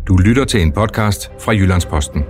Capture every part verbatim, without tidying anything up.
Du lytter til en podcast fra Jyllands-Posten.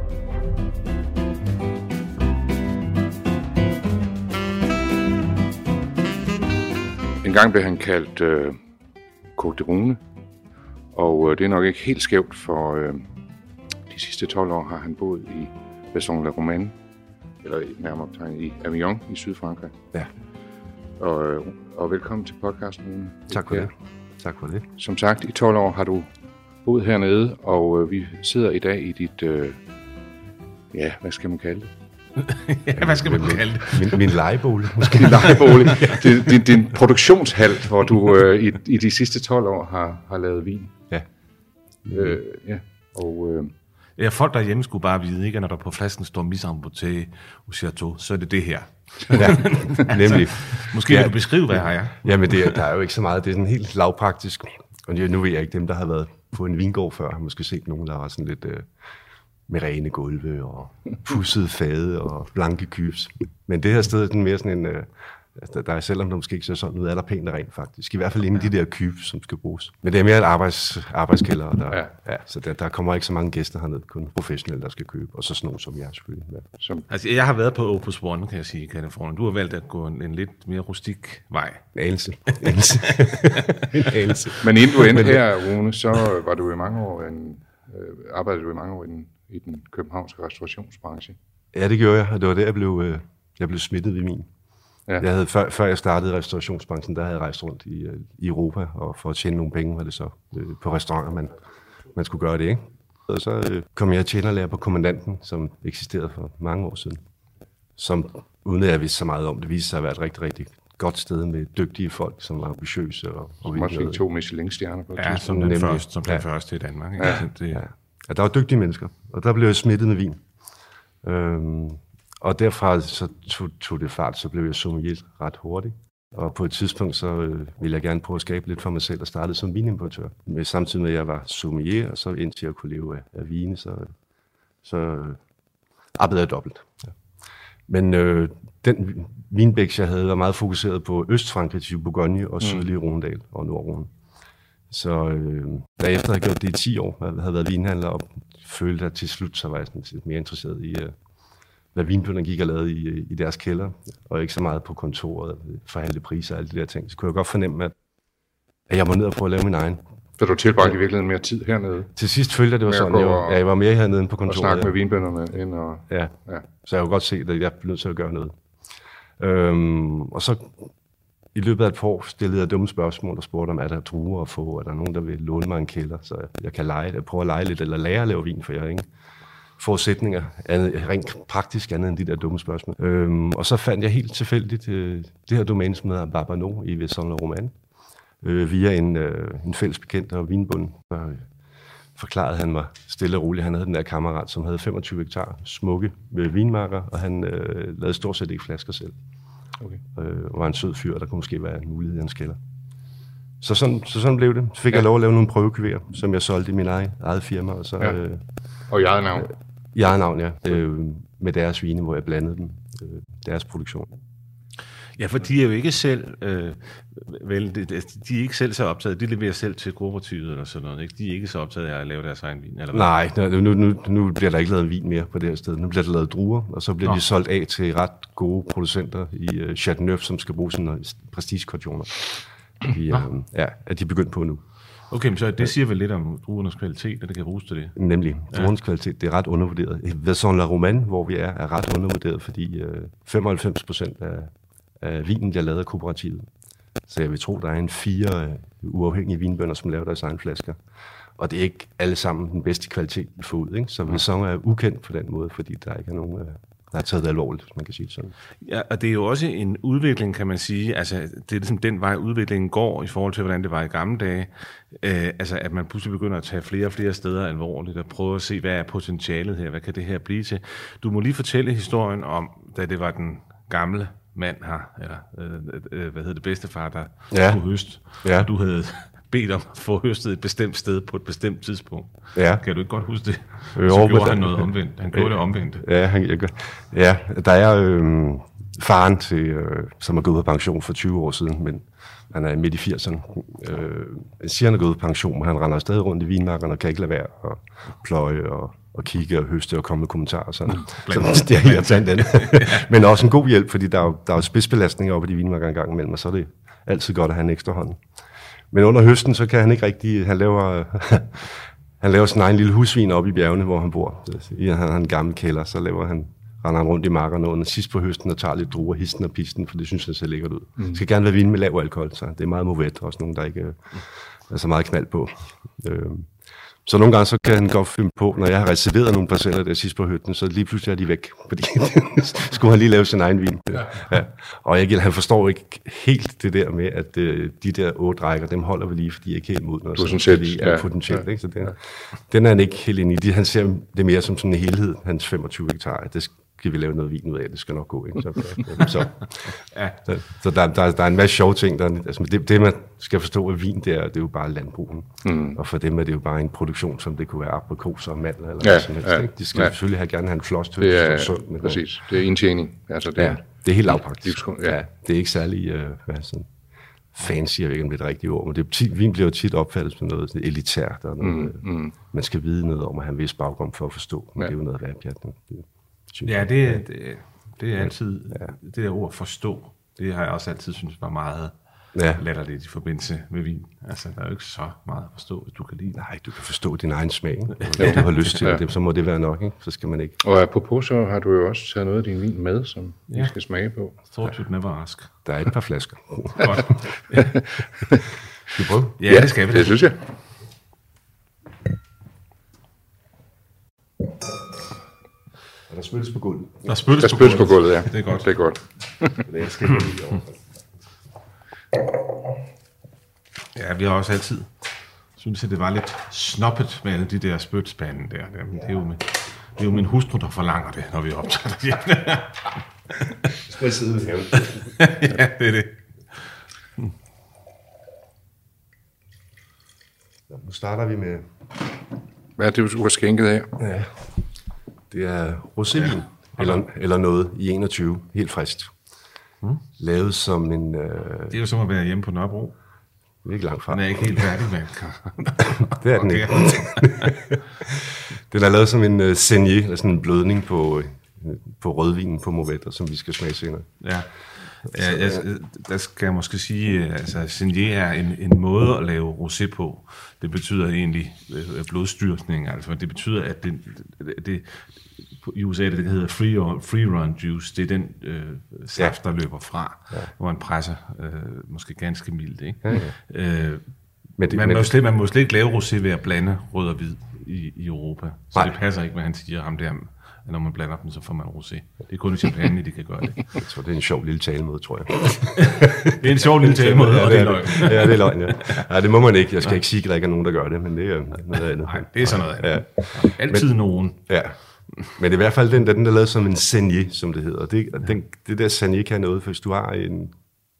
En gang blev han kaldt øh, Côte de Rune, og øh, det er nok ikke helt skævt, for øh, de sidste tolv år har han boet i Vaison-la-Romaine, eller nærmere betegnet i Avignon i Sydfrankrig. Ja. Og, øh, og velkommen til podcasten, Rune. Tak for det. Tak for det. Som sagt, i tolv år har du boet hernede, og øh, vi sidder i dag i dit, øh, ja, hvad skal man kalde det? Ja, hvad skal man kalde det? Min, min lejebolig, måske. Din lejebolig. Din, din, din produktionshal, hvor du øh, i, i de sidste tolv år har, har lavet vin. Ja. Øh, ja, og... Øh, Ja, folk derhjemme skulle bare vide, ikke, at når der på flasken står Mise-en-Bouteille au Chateau, så er det det her. Ja, nemlig. Måske ja. Vil du beskrive, hvad jeg har? Jamen, det, der er jo ikke så meget. Det er sådan helt lavpraktisk. Og nu ved jeg ikke, dem, der har været på en vingård før, har måske set nogen, der har sådan lidt øh, med rene gulve og pudsede fade og blanke kybs. Men det her sted er sådan mere sådan en... Øh, der, der er, selvom der måske ikke ser sådan ud, er der pænt og rent faktisk. I hvert fald inden de der kybs, som skal bruges. Men det er mere et arbejds, arbejdskælder, der, ja. Ja, så der, der kommer ikke så mange gæster hernede, kun professionelle, der skal købe, og så sådan nogen som jeg selvfølgelig. Ja. Som... Altså, jeg har været på Opus One, kan jeg sige, i Californien. Du har valgt at gå en, en lidt mere rustik vej. En anelse. En anelse. en anelse. Men inden du endte her, Rune, så var du i mange år en, øh, arbejdede du i mange år i den, i den københavnske restaurationsbranche. Ja, det gjorde jeg, og det var der, jeg blev, øh, jeg blev smittet ved min. Ja. Jeg havde, før, før jeg startede restaurationsbranchen, der havde jeg rejst rundt i, i Europa, og for at tjene nogle penge var det så øh, på restauranter, man, man skulle gøre det, ikke? Og så øh, kom jeg tjenerlærer på Kommandanten, som eksisterede for mange år siden, som, uden at jeg vidste så meget om, det viste sig at være et rigtig, rigtig godt sted med dygtige folk, som var ambitiøse. Og, og som også fik to Michelin-stjerner på et ja, som den, første, som den ja. første i Danmark. Ikke? Ja. Det... Ja. Ja, der var dygtige mennesker, og der blev jeg smittet med vin. Øhm, Og derfra så tog, tog det fart, så blev jeg sommelier ret hurtigt. Og på et tidspunkt, så øh, ville jeg gerne prøve at skabe lidt for mig selv og starte som vinimportør. Men samtidig med, at jeg var sommelier, og så indtil jeg kunne leve af, af vine, så, så øh, arbejdede jeg dobbelt. Ja. Men øh, den vinbæks, jeg havde, var meget fokuseret på Østfrankrig til Bourgogne og sydlige Rhône-Dal og Nordrhône. Så øh, derefter havde jeg gjort det i ti år, jeg havde været vinhandler og følte, at til slut, så var jeg sådan mere interesseret i... Øh, hvad vinbønderne gik og lavede i, i deres kælder, og ikke så meget på kontoret, forhandle priser og alle de der ting. Så kunne jeg godt fornemme, at, at jeg var nede og prøve at lave min egen. Så du tilbragte i virkeligheden mere tid hernede? Til sidst følte jeg, det var sådan, jeg var, ja, jeg var mere hernede end på kontoret. Og snakke med vinbønderne ind og... Ja. ja, så jeg kunne godt se, at jeg blev nødt til at gøre noget. Øhm, og så i løbet af et par år stillede jeg dumme spørgsmål og spurgte, om er der druer at få, er der nogen, der vil låne mig en kælder, så jeg kan lege, jeg prøve at lege lidt, eller lære at lave vin, for jeg har ingen forudsætninger, andet, rent praktisk andet end de der dumme spørgsmål. Øhm, og så fandt jeg helt tilfældigt øh, det her domæne, som hedder Barbanaux i Vaison-la-Romaine, øh, via en, øh, en fælles bekendt og vinbund. Og, øh, forklarede han mig stille og roligt. Han havde den der kammerat, som havde femogtyve hektar smukke øh, vinmarker, og han øh, lavede stort set ikke flasker selv. Okay. Øh, og var en sød fyr, der kunne måske være en mulighed i hans kælder. Så sådan, så sådan blev det. Så fik ja. jeg lov at lave nogle prøvekyverer, som jeg solgte i min egen, eget firma. Og, så, ja. øh, og i eget navn? I eget navn, ja. Øh, med deres vine, hvor jeg blandede dem. Øh, deres produktion. Ja, for de er jo ikke selv, øh, vel, de, de er ikke selv så optaget. De leverer selv til kooperativet eller sådan noget, ikke? De er ikke så optaget af at lave deres egen vin, eller hvad? Nej, nu, nu, nu bliver der ikke lavet vin mere på det her sted. Nu bliver der lavet druer, og så bliver Nå. de solgt af til ret gode producenter i uh, Châteauneuf, som skal bruge sådan prestige-kortioner. De, øh, ja, at de er begyndt på nu. Okay, men så det siger vel lidt om druernes kvalitet, at det kan bruges til det? Nemlig. Druernes ja. kvalitet, det er ret undervurderet. Vaison-la-Romaine, hvor vi er, er ret undervurderet, fordi øh, femoghalvfems procent af, af vinen bliver lavet af kooperativet. Så jeg vil tro, der er en fire øh, uafhængige vinbønder, som laver deres egne flasker. Og det er ikke alle sammen den bedste kvalitet, vi får ud, ikke? Så Vaison er ukendt på den måde, fordi der ikke er nogen... Øh, der er taget det alvorligt, hvis man kan sige det sådan. Ja, og det er jo også en udvikling, kan man sige. Altså, det er ligesom den vej, udviklingen går i forhold til, hvordan det var i gamle dage. Øh, altså, at man pludselig begynder at tage flere og flere steder alvorligt og prøve at se, hvad er potentialet her? Hvad kan det her blive til? Du må lige fortælle historien om, da det var den gamle mand her, eller øh, øh, hvad hedder det, bedstefar, der ja. skulle høste. Ja. Og du havde bedt om at få høstet et bestemt sted på et bestemt tidspunkt. Ja. Kan du ikke godt huske det? Jo, så gjorde han noget omvendt. Han gjorde ja, det omvendt. Ja, han, jeg, ja, der er... Øh, faren, til, øh, som er gået på pension for tyve år siden, men han er midt i firserne. Øh, jeg siger, han er gået på pension, men han render stadig rundt i vinmarkerne og kan ikke lade være at pløje og, og kigge og høste og komme med kommentarer og sådan. Så det er irritant den. Men også en god hjælp, fordi der er jo, der er jo spidsbelastninger oppe i de vinmarker en gang imellem, og så er det altid godt at have en ekstra hånd. Men under høsten, så kan han ikke rigtig, han laver, han laver sin egen lille husvin oppe i bjergene, hvor han bor. Han har en gammel kælder, så laver han, render han rundt i markerne under sidst på høsten og tager lidt druer, histen og pisten, for det synes han ser lækkert ud. Det mm. skal gerne være vin med lav alkohol, så det er meget movet, også nogen, der ikke er så meget knald på. Så nogle gange så kan han godt finde på, når jeg har reserveret nogle parceller der sidst på høsten, så lige pludselig er de væk, fordi skulle han lige lave sin egen vin. Ja. Ja. Og jeg, han forstår ikke helt det der med, at øh, de der otte rækker, dem holder vi lige, fordi jeg ikke helt modner. Du er sådan set, ja, potentielt, ja. Ikke? Så den, den er han ikke helt inde i. De, han ser det mere som sådan en helhed, hans femogtyve hektar. Det skal vi lave noget vin ud af, det skal nok gå. Ikke? Så, så, ja. så, så der, der, der er en masse sjove ting. Der, altså, det, det, man skal forstå af vin, det er, det er jo bare landbrugen. Mm. Og for dem er det jo bare en produktion, som det kunne være aprikoser og mandler eller ja, noget som helst. Ja, ikke? De skal ja. selvfølgelig have gerne have en flost høst. Det er sundt, præcis. Det er indtjening. Altså, det, ja, det er helt lavpraktisk. Ja. Ja, det er ikke særlig uh, hvad sådan, fancy, jeg ved ikke, om det er det rigtige ord, men det er tit, vin bliver jo tit opfattet som noget elitært, og noget, mm, mm. man skal vide noget om at have en vis baggrund for at forstå, men ja. det er jo noget værpjat. Ja, det, det, det er altid, ja. det der ord forstå, det har jeg også altid synes var meget ja. latterligt i forbindelse med vin. Altså, der er jo ikke så meget at forstå, hvis du kan lide. Nej, du kan forstå din egen smag, og du har lyst til ja. det, så må det være nok, ikke? Så skal man ikke. Og apropos, så har du jo også taget noget af din vin med, som ja. vi skal smage på. Thought you'd never ask. Der er et par flasker. Godt. Skal vi prøve? Ja, ja, det skal vi. Det synes jeg. Og der spilles på gulvet. Der spilles, der spilles på, på gulvet, ja. Det er godt. Det er godt. Det skal jeg lige over. Ja, vi har også altid synes jeg, det var lidt snoppet med alle de der spytspande der. Det er jo min, det er jo min hustru, der forlanger det, når vi optager det hjemme. Skal jeg sidde ved haven? Ja, det er det. Hmm. Så nu starter vi med... Hvad er det, du har skænket her? Ja. Det er rosévin, ja. eller, eller noget i enogtyve, helt friskt. Hmm. Lavet som en... Øh... Det er jo som at være hjemme på Nørrebro. Det er ikke langt fra. Den er ikke helt færdig med. Det er den okay. ikke. Den er lavet som en uh, saignée, eller sådan en blødning på, uh, på rødvinen på Mourvèdre, som vi skal smage senere. Ja. Ja, jeg, der skal jeg måske sige, at altså, saignée er en, en måde at lave rosé på. Det betyder egentlig blodstyrkning. Altså, det betyder, at det, det, det i U S A det, det hedder free, free run juice. Det er den øh, saft, der løber fra, ja. hvor man presser øh, måske ganske mildt. Ikke? Ja, ja. Øh, men det, man, men må slet, man må slet ikke lave rosé ved at blande rød og hvid i, i Europa. Så nej. Det passer ikke, hvad han siger ham der. Når man blander dem, så får man rosé. Det er kun i Champagne, de kan gøre det. Jeg tror, det er en sjov lille talemåde, tror jeg. Det er en sjov lille talemåde, ja, og det er løgn. Ja, det er løgn, ja. Nej, det må man ikke. Jeg skal ikke sige, at der ikke er nogen, der gør det, men det er noget andet. Nej, det er sådan noget andet. Ja. Altid men, nogen. Ja. Men det er i hvert fald den, den er lavet som en saignée, som det hedder. Det, den, det der saignée kan noget, for hvis du har en,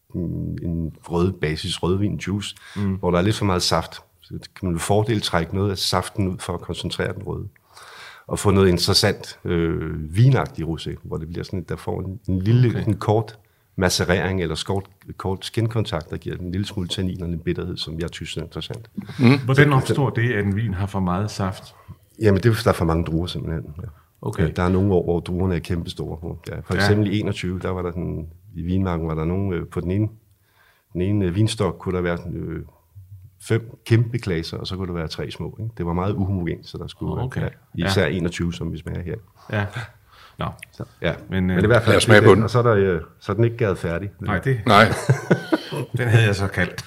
en rød basis rødvin juice, mm. hvor der er lidt for meget saft, så kan man med fordel trække noget af saften ud for at koncentrere den røde. Og få noget interessant øh, vinagtig rosé, hvor det bliver sådan, der får en, en lille, okay. en kort macerering eller kort, kort skinkontakt, der giver en lille smule tannin og en bitterhed, som jeg synes er interessant. Mm. Hvordan opstår det, at en vin har for meget saft? Jamen, det er, der er for mange druer simpelthen. Ja. Okay. Ja, der er nogle år, hvor druerne er kæmpestore. Ja, for eksempel ja. i enogtyve, der var der sådan, i vinmarken var der nogen, øh, på den ene, den ene øh, vinstok kunne der være øh, fem kæmpe klasser, og så kunne der være tre små. Ikke? Det var meget uhomogent, så der skulle oh, okay. ja, især ja. enogtyve, som vi smager her. Ja. Nå. Så, ja. Men, Men det er i hvert fald smage på den. Og så er, der, øh, så er den ikke gæret færdig. Nej, det... Nej. Den havde jeg så kaldt.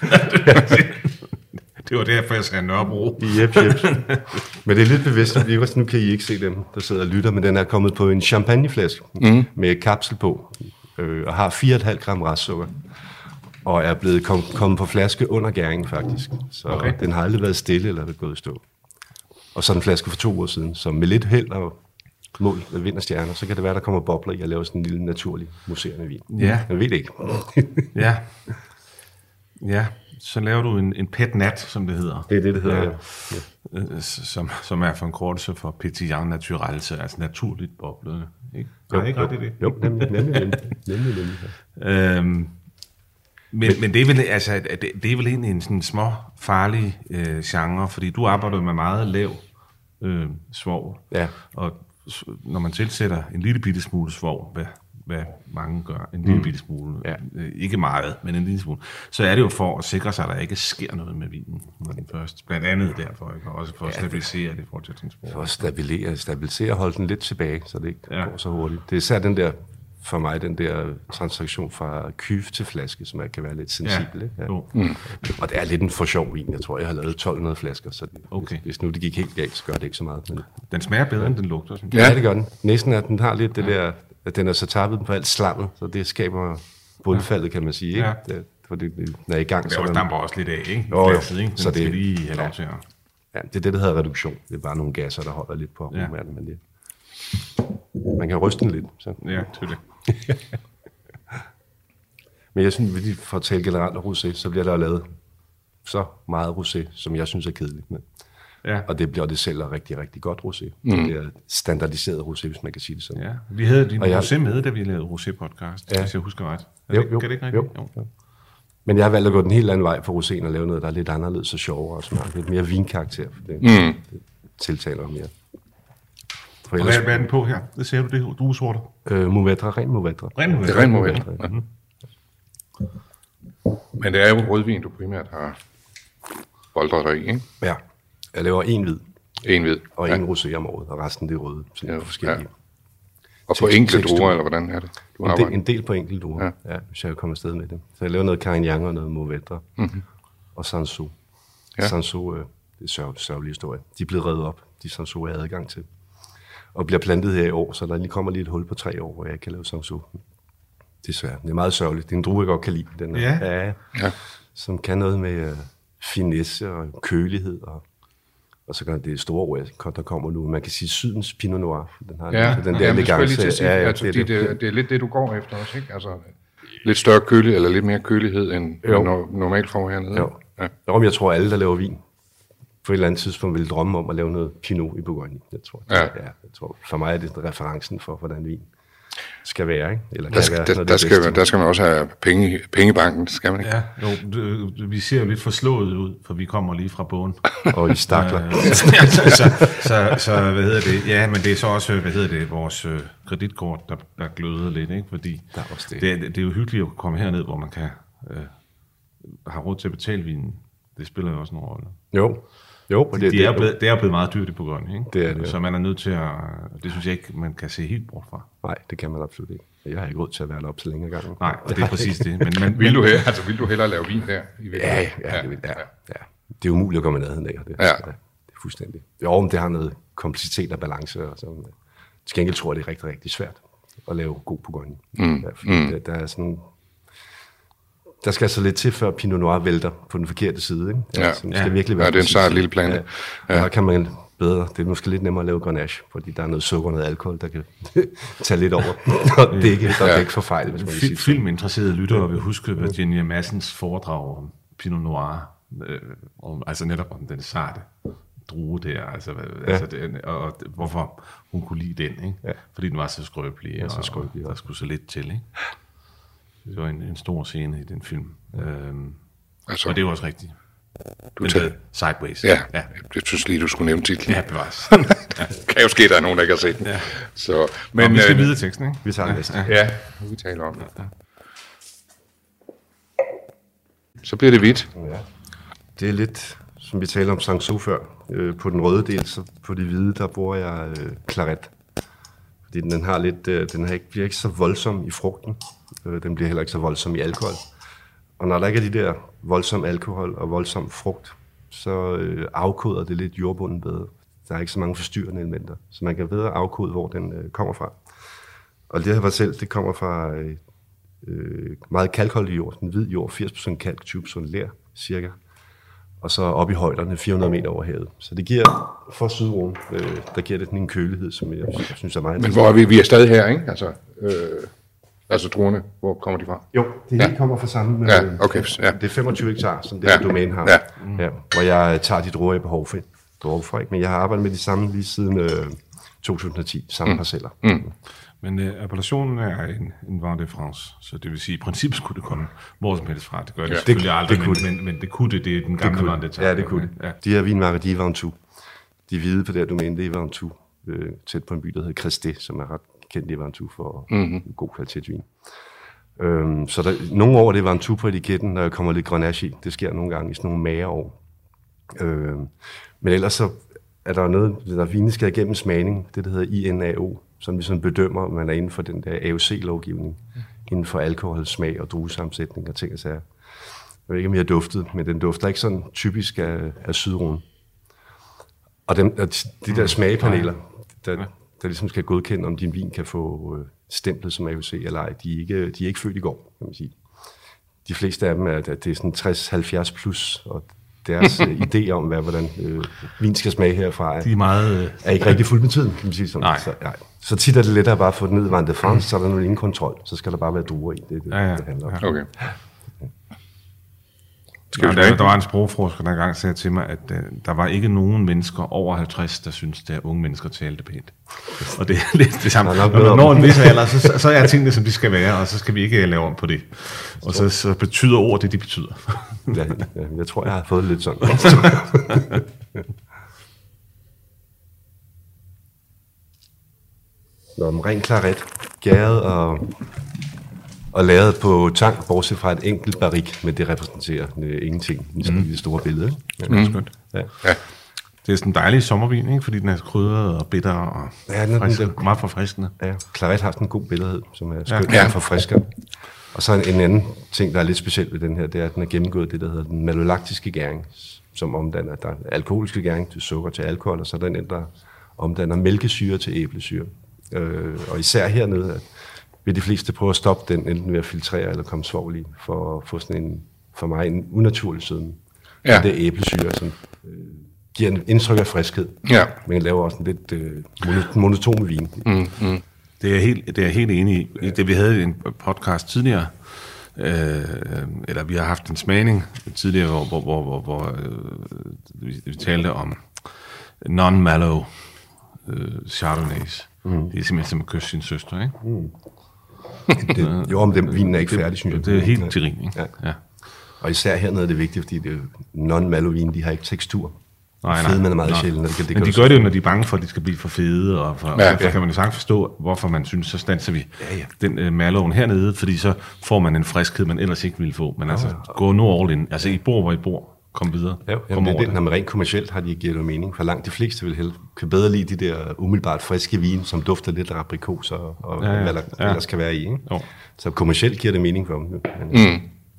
Det var derfor, jeg sagde Nørrebro. Jep, jep. Men det er lidt bevidst. Nu kan I ikke se dem, der sidder og lytter, men den er kommet på en champagneflaske mm. med kapsel på, øh, og har fire komma fem gram restsukker. Og er blevet kom, kommet på flaske under gæringen, faktisk. Så okay. Den har aldrig været stille, eller det gået i stå. Og så en flaske for to år siden, så med lidt held og mål med vind og stjerner, så kan det være, der kommer bobler i at lave sådan en lille naturlig muserende vin. Ja. Jeg ved det ikke. Ja. Ja, så laver du en, en pet nat, som det hedder. Det er det, det hedder, ja. ja. Som, som er for en kortelse for pétillant naturel, altså naturligt boblende Ikke? Jo, Nej, ikke jo, ret i det. Jo, nemlig, nemlig, nemlig, nemlig, nemlig. Ja. Øhm, men, men det er vel altså det, det er vel egentlig en sådan små farlig øh, genre, fordi du arbejder med meget lav øh, svovl. Ja. Og når man tilsætter en lille bitte smule svovl, hvad, hvad mange gør, en lille mm. bitte smule, ja. øh, ikke meget, men en lille smule, så er det jo for at sikre sig, at der ikke sker noget med vinen, når den først. Blandt andet derfor, ikke? Og også for at stabilisere ja, det i forhold til transport. For at stabilisere, stabilisere og holde den lidt tilbage, så det ikke ja. går så hurtigt. Det er især den der, for mig, den der transaktion fra kyve til flaske, som kan være lidt sensibel. Ja. Ja. Mm. Og det er lidt en for sjov vin. Jeg tror, jeg har lavet tolv hundrede flasker, så det, okay. hvis, hvis nu det gik helt galt, så gør det ikke så meget. Men den smager bedre, end den lugter, synes jeg. Ja, det gør den. Næsten at den har lidt det ja. der, at den er så tappet på alt slammet, så det skaber bundfaldet, kan man sige. Ikke? Ja. Det, for det, det er i gang. Det også damper også lidt af, ikke? Jo, jo. Glasset, ikke? Så det skal lige have lov til at... Ja, det er det, der hedder reduktion. Det er bare nogle gasser, der holder lidt på aromaen, ja. men det... Man kan ryste den lidt. Så. Ja, det er det. Men jeg synes, hvis for at tale generelt om rosé, så bliver der lavet så meget rosé, som jeg synes er kedeligt. Men. Ja. Og det bliver det sælger rigtig, rigtig godt rosé. Mm. Det er standardiseret rosé, hvis man kan sige det sådan. Ja. Vi havde din jeg... rosé med, da vi lavede rosé-podcast, ja. hvis jeg husker ret. Er jo, det, jo, kan det ikke rigtigt? Jo. Jo. Men jeg har valgt at gå den helt anden vej for roséen og lave noget, der er lidt anderledes og sjovere og smart. Lidt mere vinkarakter, for det, mm. det tiltaler mere. For ellers... Hvad er den på her? Det ser du, det druesorter. Øh, Mourvèdre, ren Mourvèdre. Ren Mourvèdre. Det er ren Mourvèdre. Mm-hmm. Men det er jo rødvin, du primært har boldret dig i, ikke? Ja. Jeg laver en hvid. En hvid. Og ja. en rosé om året, og resten det er røde. Sådan ja. forskellige. Ja. Og på enkelte druer, eller hvordan er det? Du en, del, en del på enkelte druer, ja. ja, hvis jeg kommer afsted med det. Så jeg laver noget Carignan og noget Mourvèdre. Mm-hmm. Og Cinsault. Ja. Cinsault, øh, det er sørg, sørgelig historie. De er blevet revet op. De Cinsault er adgang til. Og bliver plantet her i år, så der lige kommer lige et hul på tre år, hvor jeg kan lave Cinsault. Desværre. Det er meget sørgeligt. Det er en drue, jeg godt kan lide. Den ja. Ja, ja. Som kan noget med uh, finesse og kølighed. Og, og så kan det store ord, der kommer nu. Man kan sige sydens Pinot Noir. Den har ja, den der elegance. Ja, ja, altså, det, det, det, det er lidt det, du går efter også, ikke? Altså, lidt større kølighed, eller lidt mere kølighed, end man normalt får hernede. Jo. Ja. Jo, men jeg tror, alle, der laver vin, på et eller andet tidspunkt vil drømme om at lave noget Pinot i Bourgogne. Jeg tror, ja. Ja, jeg tror, for mig er det referencen for, hvordan vin skal være, ikke? Eller der, skal, være, der, der, skal, der skal man også have penge, pengebanken, skal man ikke? Ja, jo, vi ser jo lidt forslået ud, for vi kommer lige fra båden. Og i stakler. så, så, så, så, hvad hedder det? Ja, men det er så også, hvad hedder det, vores øh, kreditkort, der, der gløder lidt, ikke? Fordi der er det. Det, det er jo hyggeligt at komme herned, hvor man kan øh, have råd til at betale vinen. Det spiller jo også en rolle. Jo. Jo, det, det, det, er blevet, det er blevet meget dyrt i Bourgogne, ikke? Det er det. Så man er nødt til at... Det synes jeg ikke, man kan se helt bort fra. Nej, det kan man absolut ikke. Jeg har ikke råd til at være op så længe gang. Nej, og det er præcis det. Men, men, vil, du, altså, vil du hellere lave vin der? I ja, ja, ja, det vil, ja, ja. Det er umuligt at komme i nærheden af. Det, ja. Det er fuldstændig. Jo, men det har noget kompleksitet og balance. Og sådan. Til gengæld tror jeg, det er rigtig, rigtig svært at lave god Bourgogne. Mm. Ja, mm. Der, der er sådan... Der skal så lidt til, før Pinot Noir vælter på den forkerte side. Ikke? Ja, altså, det skal ja. virkelig være ja, det er en sart lille plante. Ja. Ja. Der kan man bedre. Det er måske lidt nemmere at lave Grenache, fordi der er noget sukker og noget alkohol, der kan tage lidt over. Og det er ikke, der ja. er ikke for fejl, hvis man Fil- sige. Filminteresserede lyttere vil huske Virginia Madsens foredrag om Pinot Noir, øh, om, altså netop om den sarte drue der, altså, ja. altså det, og, og hvorfor hun kunne lide den, ikke? Ja. Fordi den var så skrøbelig, ja, så skrøbelig og, og der skulle så lidt til, ikke? Det var en, en stor scene i den film. Øhm, altså, og det var også rigtigt. Du tager Sideways. Ja, ja, jeg synes lige, du skulle nævne titlen. Ja, bevares. ja. Kan jo ske, der er nogen, der ikke har set den. Ja. Så, men, og vi skal øh, videre teksten, ikke? Vi tager den næste. Ja, ja, vi taler om det. Ja. Så bliver det hvidt. Ja. Det er lidt, som vi talte om Cinsault før. Øh, på den røde del, så på de hvide, der bruger jeg øh, claret. Fordi den har lidt, øh, den har ikke, bliver ikke så voldsom i frugten. Øh, den bliver heller ikke så voldsom i alkohol. Og når der ikke er de der voldsom alkohol og voldsom frugt, så øh, afkoder det lidt jordbunden bedre. Der er ikke så mange forstyrrende elementer, så man kan bedre afkode, hvor den øh, kommer fra. Og det her var selv, det kommer fra øh, øh, meget kalkholdig jord, den hvid jord, firs procent kalk, tyve procent ler, cirka. Og så op i højderne, fire hundrede meter over havet. Så det giver, for Sydrhône, øh, der giver det en kølighed, som jeg, jeg synes er meget... Men hvor er vi? Vi er stadig her, ikke? Altså... Øh... Altså druerne, hvor kommer de fra? Jo, det ja. kommer fra samme... Ja, okay. Ja. Det er femogtyve hektar, som det her ja. domæne har. Ja. Ja, hvor jeg tager de druer, jeg behov for. Behov for ikke? Men jeg har arbejdet med de samme lige siden øh, to tusind og ti, samme mm. parceller. Mm. Men øh, appellationen er en, en vin de France, så det vil sige, i princippet skulle det komme hvor som helst fra. Det gør det ja, selvfølgelig det, aldrig, det men, det. Men, men det kunne det, det er den gamle vin de. Ja, det kunne det. Ja. De her vinmarker, de er i Ventoux. De hvide på det her domæne, det er i Ventoux, øh, tæt på en by, der hedder Cresté, som er ret kendt i Ventoux for mm-hmm. god kvalitetsvin. Øhm, så der, nogle år det er Ventoux på etiketten, når jeg kommer lidt Grenache i. Det sker nogle gange i sådan nogle magre år. Øhm, men ellers så er der noget, der vinen skal igennem smagning, det der hedder I N A O, som vi sådan bedømmer, om man er inden for den der A O C-lovgivning, mm. inden for alkohol, smag og druesammensætning og ting og sager. Jeg ved ikke, om jeg har duftet, men den dufter ikke sådan typisk af, af sydruen. Og dem, de der smagepaneler, der, der ligesom skal godkende, om din vin kan få stemplet som A O C eller ej, de er ikke, de er ikke født i går, kan man sige. De fleste af dem er, at det er sådan tres halvfjerds plus, og deres idé om, hvad, hvordan øh, vin skal smage herfra, er, de er, meget, øh... er ikke rigtig fuldt med tiden, kan man sige sådan. Nej. Så, nej. Så tit er det lettere bare at få den ned i Vin de France, så er der nu ingen kontrol, så skal der bare være druer i. Det er det, ja, ja. det handler om. Okay. Ja, der, der var en sprogforsker, der engang sagde til mig, at uh, der var ikke nogen mennesker over halvtreds, der synes, at unge mennesker talte pænt. Og det er lidt det samme. Når, når en vis alder, så, så er tingene, som de skal være, og så skal vi ikke lave om på det. Og så, så betyder ord det, de betyder. ja, ja, jeg tror, jeg har fået lidt sådan. Nå, en ren claret, gæret og... og lavet på tang, bortset fra et enkelt barrik, men det repræsenterer øh, ingenting i mm. det store billede. Ja, det er skønt. Ja. Ja. Det er sådan en dejlig sommervin, ikke? Fordi den er krydret og bitter og ja, den, frisk, den, meget forfriskende. Ja, claret har sådan en god billedhed, som er skønt ja. og forfrisker. Og så en, en anden ting, der er lidt specielt ved den her, det er, at den er gennemgået det, der hedder den malolaktiske gæring, som omdanner, der er alkoholiske gæring til sukker til alkohol, og så er der en, der omdanner mælkesyre til æblesyre. Øh, og især hernede, vil de fleste prøve at stoppe den, enten ved at filtrere eller komme svovl i, for at få sådan en, for mig, en unaturlig sødme. Ja. Det er æblesyre, som øh, giver en indtryk af friskhed, ja. men laver også en lidt øh, monotone vin. Mm, mm. Det er jeg helt, det er jeg helt enig i. Ja. Det, vi havde en podcast tidligere, øh, eller vi har haft en smagning tidligere, hvor, hvor, hvor, hvor, hvor øh, vi, vi talte om non-mallow øh, chardonnays. Mm. Det er simpelthen som at kysse sin søster, ikke? Mm. det, jo, om den vinen er ikke færdig, synes jeg. Det er helt til ring, ikke? Ja. Ja. Og især hernede er det vigtigt, fordi det non-mallow vin, de har ikke tekstur. Nej, fede, nej, man er meget nej. sjældent. Det kan, det men de gør det jo, når de er bange for, at de skal blive for fede, og, for, ja, og så ja. kan man jo sagtens forstå, hvorfor man synes, så standser vi ja, ja. den uh, mallowen hernede, fordi så får man en friskhed, man ellers ikke ville få. Men altså, ja, ja. gå nu all in. Altså, I bor, hvor I bor. Kom videre. Ja, Kom det, det, når man rent kommercielt har de givet mening. For langt de fleste vil helst, kan bedre lide de der umiddelbart friske vin, som dufter lidt af aprikos og, og ja, ja. hvad der ja. ellers kan være i. Ikke? Så kommercielt giver det mening for dem. Men, mm.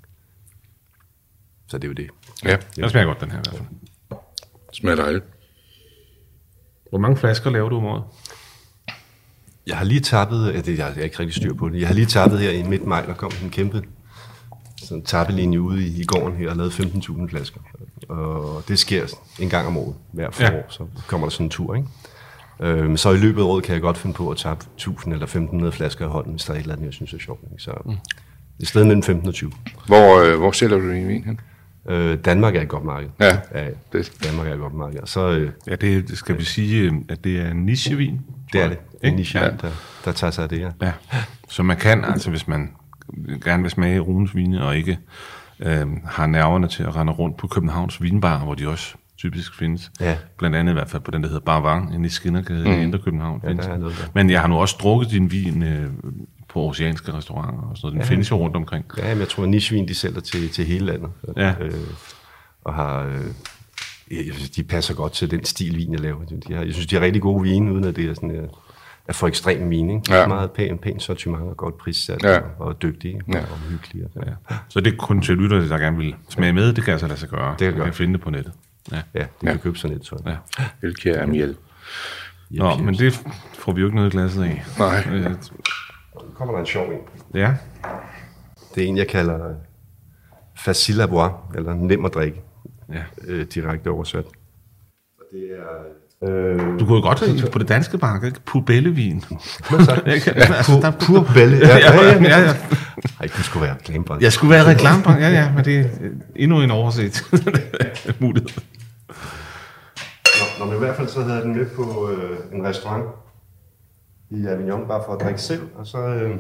Så det er jo det. Ja, det smager godt, den her i hvert fald. Smager dejligt. Hvor mange flasker laver du om året? Jeg har lige tappet, det, jeg er ikke rigtig styr på det, jeg har lige tappet her i midt maj, der kom en kæmpe sådan en tappelinje ude i, i gården her og lavet femten tusind flasker. Og det sker en gang om året, hver forår, ja. Så kommer der sådan en tur, ikke? Øhm, så i løbet af året kan jeg godt finde på at tappe tusind eller femten hundrede flasker i hånden, hvis der er et eller andet, jeg synes er sjovt. Ikke? Så mm. det er stedet mellem femten og tyve. Hvor, øh, hvor sælger du din vin hen? Øh, Danmark er et godt marked. Ja, ja det. Danmark er et godt marked. Så, øh, ja, det skal vi sige, at det er en nichevin? Det er det. En nichevin, ja. der, der tager sig af det, ja. ja. Så man kan, altså hvis man gerne vil smage Runes vine, og ikke øh, har nerverne til at rende rundt på Københavns vinbar, hvor de også typisk findes. Ja. Blandt andet i hvert fald på den, der hedder Bar Vang, inde i Skinnergade mm. i Indre København. Ja, der er noget der. Men jeg har nu også drukket din vin øh, på oceanske restauranter og sådan noget. Den ja. findes jo rundt omkring. Ja, men jeg tror, at nichevin, de sælger til, til hele landet. Ja. Øh, og har... Øh, de passer godt til den stil vin, jeg laver. De har, jeg synes, de har rigtig gode vine, uden at det er sådan... Øh, er for ekstrem vin, ikke? Ja. Meget pæn, pæn sortiment og godt prissat ja. og dygtige ja. og hyggelige. Ja. Ja. Så det er kun til lytter, der gerne vil smage med, det kan altså lade sig gøre. Det kan man kan finde det på nettet. Ja, ja det kan ja. købe sådan et, tror jeg. Ja. Hvilket er miel. Nå, men det får vi jo ikke noget i glasset af. Nej. Øh, kommer der en sjov en. Ja. Det er en, jeg kalder facile à boire, eller nem at drikke, ja. øh, direkte oversat. Og det er... Du kunne jo godt have på det danske marked, purbellevin. Purbelle, ja, ja, ja. ja, ja. Ej, du skulle være reklamebranche. Jeg skulle være reklamebranche, ja, ja, men det er endnu en overset mulighed. Nå, men i hvert fald så havde jeg den med på øh, en restaurant i Avignon, bare for at drikke selv, og så øh,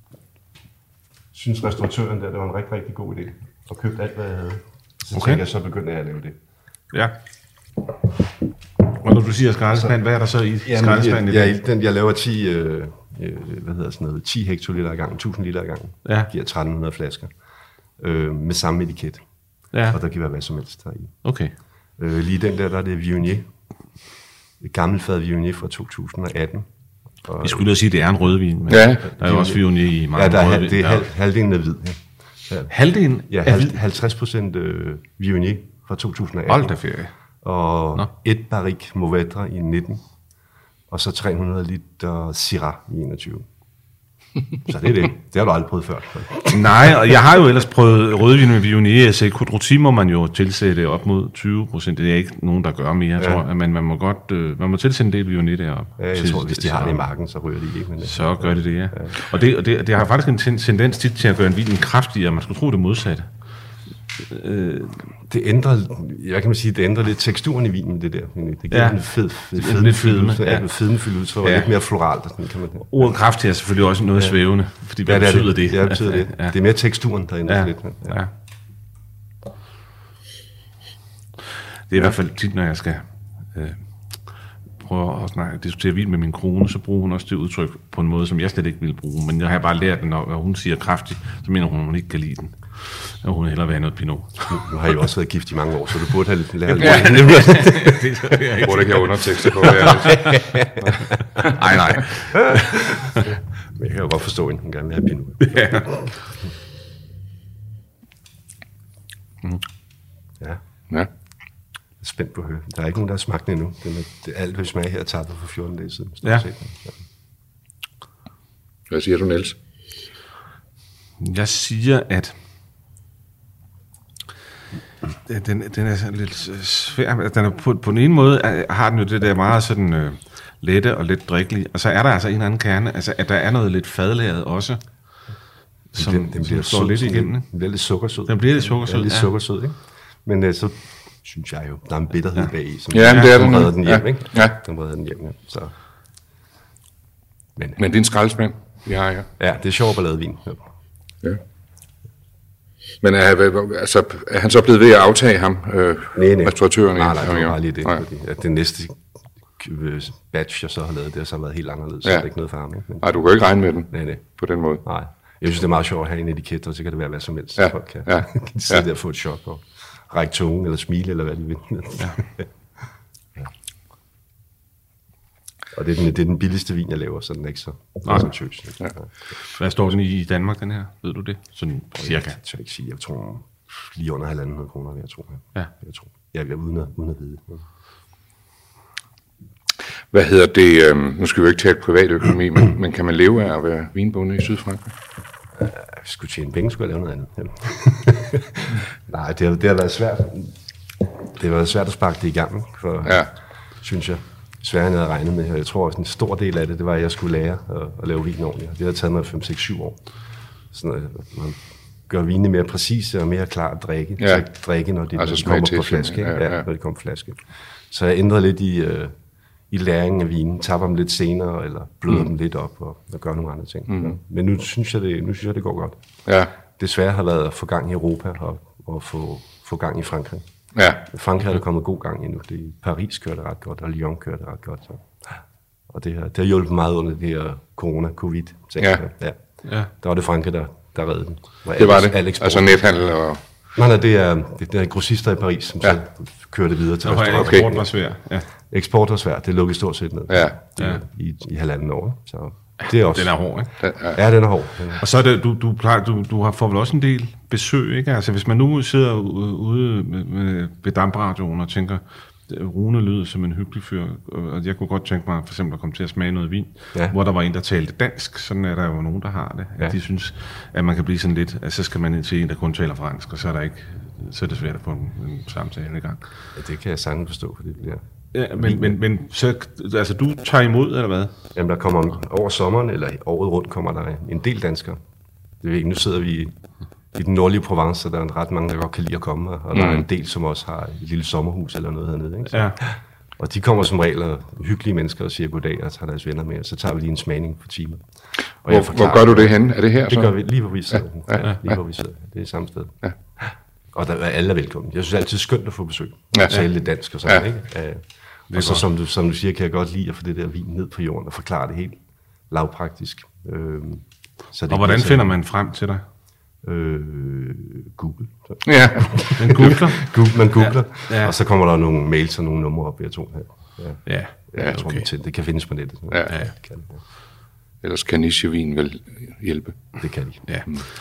synes restauratøren der, det var en rigtig, rigtig god idé, og købte alt, hvad jeg havde. Så okay. tænkte jeg, så begyndte jeg at lave det. Ja. Og når du siger skraldespand, hvad er der så i skraldespanden? Jeg, jeg, jeg, jeg laver ti, øh, hvad hedder sådan noget, ti hektoliter ad gangen, tusind liter ad gangen. Ja. Giver tretten hundrede flasker øh, med samme etiket. Ja. Og der kan være hvad som helst deri. Okay. Øh, lige den der, der er det Viognier. Et gammelt fad Viognier fra to tusind og atten. Vi skulle da sige, at det er en rødvin, men ja. Der er jo også Viognier i mange. Ja, der er, rødvin. Det er halv, halvdelen af hvid. Ja. Halvdelen ja, af hvid? halvtreds procent øh, Viognier fra to tusind og atten. Hold da ferie. Og Nå. et barrique Mourvedre i nitten. Og så tre hundrede liter Syrah i enogtyve. Så det er det. Det har du aldrig prøvet før. Nej, og jeg har jo ellers prøvet rødvin med Viognier. Så i Côte Rôtie må man jo tilsætte op mod tyve procent. Det er ikke nogen, der gør mere, ja. tror jeg. Men man må godt, øh, man må tilsætte en del Viognier deroppe. Ja, jeg til, tror, hvis de har det i marken, så ryger de ikke. Men det. Så gør det det, ja. ja. Og, det, og det, det har faktisk en tendens tit til at gøre en vin kraftigere. Man skulle tro det modsatte. Øh, det ændrer, jeg kan man sige, det ændrer lidt teksturen i vinen, det der. Det giver ja. en fed, fed, fed, lidt fedme, ja. ja, fedmefyldt ud, ja. lidt mere floralt. Sådan, kan man. Ordet kraftig er selvfølgelig også noget ja. svævende, fordi hvad ja, det betyder det? det? Ja, det betyder det. Ja. Det er mere teksturen, der ændrer ja. lidt. Ja. Ja. Det er i hvert fald tit, når jeg skal øh, prøve at snakke, diskutere vin med min kone, så bruger hun også det udtryk på en måde, som jeg slet ikke ville bruge. Men jeg har bare lært, at når hun siger kraftig, så mener hun, at hun ikke kan lide den. Og hun hellere være noget pinot. Nu, nu har jeg jo også været gift i mange år, så du burde have lært lidt. Ja, det burde ikke have undertekster på. Nej, nej. Men jeg kan jo godt forstå, at hun gerne vil have pinot. Ja. Mm. Ja. Ja. Jeg er spændt på at høre. Der er ikke nogen, der har smagt den endnu. Den er, det, alt, hvad smag her er tappet for fjorten dage siden. Ja. Set. Ja. Hvad siger du, Niels? Jeg siger, at den, den er lidt svær. Den er på, på den ene måde har den jo det der meget sådan øh, lette og let drikkelige, og så er der altså en anden kerne, altså at der er noget lidt fadlæret også, som den, den bliver slår sød, lidt igennem. Den bliver lidt sukkersød. Den bliver lidt sukkersød, ja. Lidt ja. sukkersød, ikke? Men øh, så synes jeg jo, der er en bitterhed ja. bag i, som ja, det er den, redder den hjem, ja. ikke? Ja. Den redder den hjem, ja. Så. Men, Men det er en skraldespand, vi har her. Ja, det er sjovt at lave vin. Ja. Ja. Men er, altså, er han så blevet ved at aftage ham, øh, nej, nej. restauratøren? Nej, nej, det var bare lige det. Nej. Fordi, at det næste batch, jeg så har lavet, det har så været helt anderledes. Ja. Så det er ikke noget for ham. Ikke? Men, nej, du kan ikke regne med den nej, nej. på den måde. Nej. Jeg synes, det er meget sjovt at have en etiket, og så kan det være hvad som helst. Ja. Folk kan ja. sidde ja. der og få et chok og række tungen, eller smile, eller hvad de vil. Ja. Ja. Og det er, den, det er den billigste vin, jeg laver, så den er ikke så, så tøs. Ja. Hvad står den i Danmark, den her? Ved du det? Sådan cirka. Jeg tør ikke sige. Jeg tror lige under halvanden hundrede kroner, vil jeg tro. Ja. Jeg tror. Jeg er uden at, uden at vide. Hvad hedder det? Øh, nu skal vi jo ikke tale privatøkonomi, men, men kan man leve af at være vinbonde i Sydfrankrig? Jeg skulle tjene penge, skulle jeg lave noget andet. Ja. Nej, det har, det har været svært. Det har været svært at sparke det i gang, for, ja. synes jeg. Sværere end jeg havde regnet med. Jeg tror også en stor del af det, det var, at jeg skulle lære at, at lave vin ordentligt. Det har taget mig fem, seks, syv år. Sådan at man gør vinene mere præcise og mere klar at drikke. Ja. Så ikke drikke, når de altså kommer på flaske. Ja, ja. Ja, når de kommer på flaske. Så jeg ændrede lidt i, uh, i læringen af vinen. Tapper dem lidt senere, eller bløder mm. dem lidt op og, og gør nogle andre ting. Mm. Ja. Men nu synes, jeg, det, nu synes jeg, det går godt. Ja. Det svære har været at få gang i Europa og, og få, få gang i Frankrig. Ja. Frankrig har der kommet god gang endnu. Det i Paris kører det ret godt, og Lyon kører det ret godt. Så. Og det har, det har hjulpet meget under det her corona-covid. Ja. Ja. Ja. Der var det Frankrig, der, der reddede den. Var det var det? Alex altså nethandel og... Nej, nej, det er, det er grossister i Paris, som ja. så kører det videre til restauranter. Okay. Eksport var svært. Ja. Eksport var svært. Det lukkede stort set ned. Ja. Ja. I, i halvanden år. Så det er også... Den er hård, ikke? Ja, den er hård. Den er... Og så er det, du, du, plejer, du, du har får vel også en del besøg, ikke? Altså, hvis man nu sidder ude med, ved dampradioen og tænker, Rune lyder som en hyggelig fyr, og jeg kunne godt tænke mig for eksempel at komme til at smage noget vin, ja. hvor der var en, der talte dansk. Sådan er der jo nogen, der har det. Ja. De synes, at man kan blive sådan lidt, at så skal man ind til en, der kun taler fransk, og så er der ikke, så er det svært at få en, en samtale i gang. Ja, det kan jeg sagtens forstå, for det bliver... Ja, men, men, men så, altså du tager imod, eller hvad? Jamen, der kommer over sommeren, eller året rundt, kommer der en del danskere. Det ved ikke, nu sidder vi i, i den nordlige Provence, så der er ret mange, der godt kan lide at komme her, og mm. der er en del, som også har et lille sommerhus eller noget hernede, ikke? Så ja. Og de kommer som regel og hyggelige mennesker og siger goddag og tager deres venner med, og så tager vi lige en smagning på timer. Og hvor, hvor gør du det hen? Er det her det så? Det gør vi lige hvor vi sidder. Ja, ja, ja, lige hvor vi sidder. Det er samme sted. Ja. Og der er alle velkommen. Jeg synes det er altid skønt at få besøg. Ja. Og tale lidt dansk og sådan, Ja. ikke? Uh, og så som du, som du siger, kan jeg godt lide at få det der vin ned på jorden og forklare det helt lavpraktisk. Uh, så det og hvordan finder man frem til dig? Øh, Google. Så. Ja. Man googler? Google, man googler, Ja, ja. og så kommer der nogle mails og nogle numre op, jeg tror her. Ja, Ja, ja jeg tror, okay. okay. Det kan findes på nettet. Ja. Ja. Kan, ja. Ellers kan nichevin vel hjælpe. Det kan de. Ja.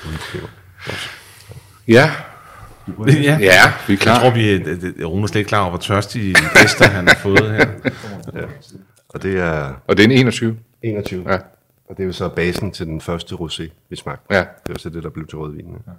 Ja, Ja. ja, vi er klar. Jeg tror, vi er, Rune er slet ikke klar over, hvor tørstige gæster han har fået her. Ja. Og det er Og det er en enogtyve. enogtyve. Ja. Og det er jo så basen til den første rosé, vi smagte. Ja. Det var så det, der blev til rødvin. Ja.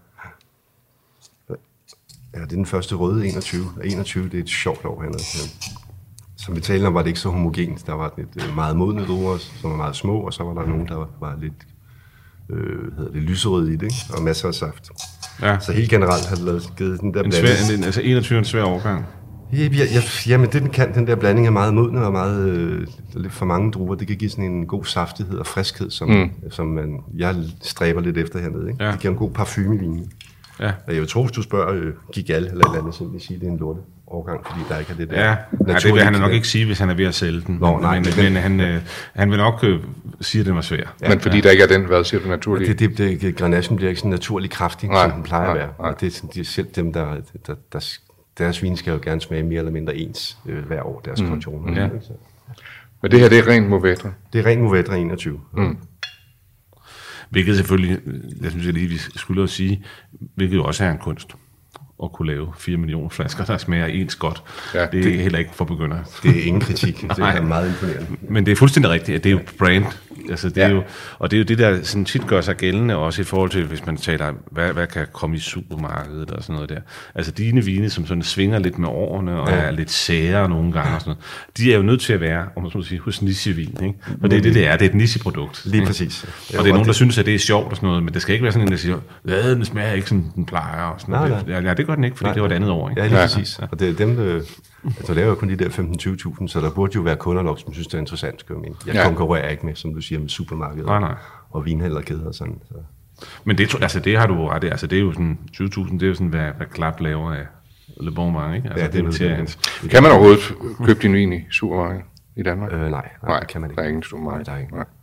Ja, det er den første røde enogtyve. Og enogtyve, det er et sjovt år hernede. Ja. Som vi talte om, var det ikke så homogent. Der var lidt meget modne druer, som var meget små, og så var der nogen, der var lidt øh, hedder det, lyserød i det, ikke? Og masser af saft. Ja. Så helt generelt har det lavet, givet den der En blanding. svær, en, altså enogtyve er en svær overgang. Ja, ja, ja, jamen det den kan, den der blanding er meget modne og meget, øh, lidt for mange druer. Det kan give sådan en god saftighed og friskhed, som, mm. som man, jeg stræber lidt efter hernede. Ikke? Ja. Det giver en god parfume i vinen. Ja. Og jeg vil tro, hvis du spørger øh, Gigal eller et eller andet, så vil jeg sige, at det er en lorte overgang, fordi der ikke er det der. Ja, ja, det vil han nok ikke sige, hvis han er ved at sælge den. Nå, nej, men, men- men han, øh, han vil nok øh, sige, at den var svær. Men fordi der ikke er den, hvad siger du, naturligt? Det, det, det, det, Grenachen bliver ikke sådan naturlig kraftig, Nej, som den plejer nej, at være. nej. Og det er sådan, de er selv dem, der, der, der, deres vin skal jo gerne smage mere eller mindre ens øh, hver år, deres mm. kautioner. Ja. Ikke? Så Men det her, det er rent Mourvèdre. det er ren Mourvèdre enogtyve. Mm. Hvilket selvfølgelig, jeg synes jeg lige, vi skylder at sige, hvilket jo også er en kunst. At kunne lave fire millioner flasker, der smager ens godt. Ja, Ja, det er det- heller ikke for begyndere. Det er ingen kritik. Det Nej. er meget imponerende. Men det er fuldstændig rigtigt, at det er jo brand. Altså, det er Ja. jo, og det er jo det, der sådan tit gør sig gældende, også i forhold til, hvis man taler, hvad, hvad kan komme i supermarkedet og sådan noget der. Altså dine vine, som sådan svinger lidt med årene, og Ja. er lidt sære nogle gange og sådan noget, de er jo nødt til at være, om man så må sige, hos nichevin, ikke? Og det er det, det er. Det er et nicheprodukt. Lige ikke? præcis. Og det er nogen, der synes, at det er sjovt og sådan noget, men det skal ikke være sådan en, der siger, hvad, den smager ikke, som den plejer. Og sådan Nej, noget. nej. Ja, ja, det gør den ikke, fordi Nej. det var et andet år. Ikke? Ja, lige Ja. præcis. Og det er dem, der, altså, laver jo kun de der femten til tyve tusind, så der burde jo være kunder nok, som synes, det er interessant, skal jeg mene. Jeg Ja. konkurrerer ikke med, som du siger, med supermarkeder Nej, nej. og vinhandlerkæder og sådan. Så. Men det, altså, det har du jo ret i. Altså, det er jo sådan, tyve tusind, det er jo sådan, hvad, hvad Klap laver af Le Bon Vin, ikke? Altså, Ja, det er noterer nødvendigt. han. Kan man overhovedet købe din vin i supermarkedet i Danmark? Øh, nej, nej, Nej, det kan man ikke. der er ingen supermarked. Nej, der er ikke. Nej.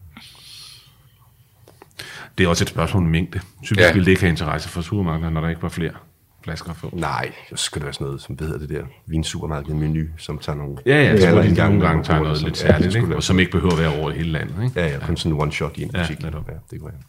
Det er også et spørgsmål om mængde. Typisk Ja. ja. ville det ikke have interesse for supermarkeder, når der ikke var flere flasker at få. Nej, så skal det være sådan noget, som hedder det der vinsupermarked menu, som tager nogle... Ja, ja, så eller hvor de en gang nogle gange nogle tager bruger noget det, lidt som- ja, det særligt, skulle ikke? være- Og som ikke behøver at være over i hele landet. Ikke? Ja, ja, kun sådan en one shot i en Ja, butik. netop. Ja, det kunne være.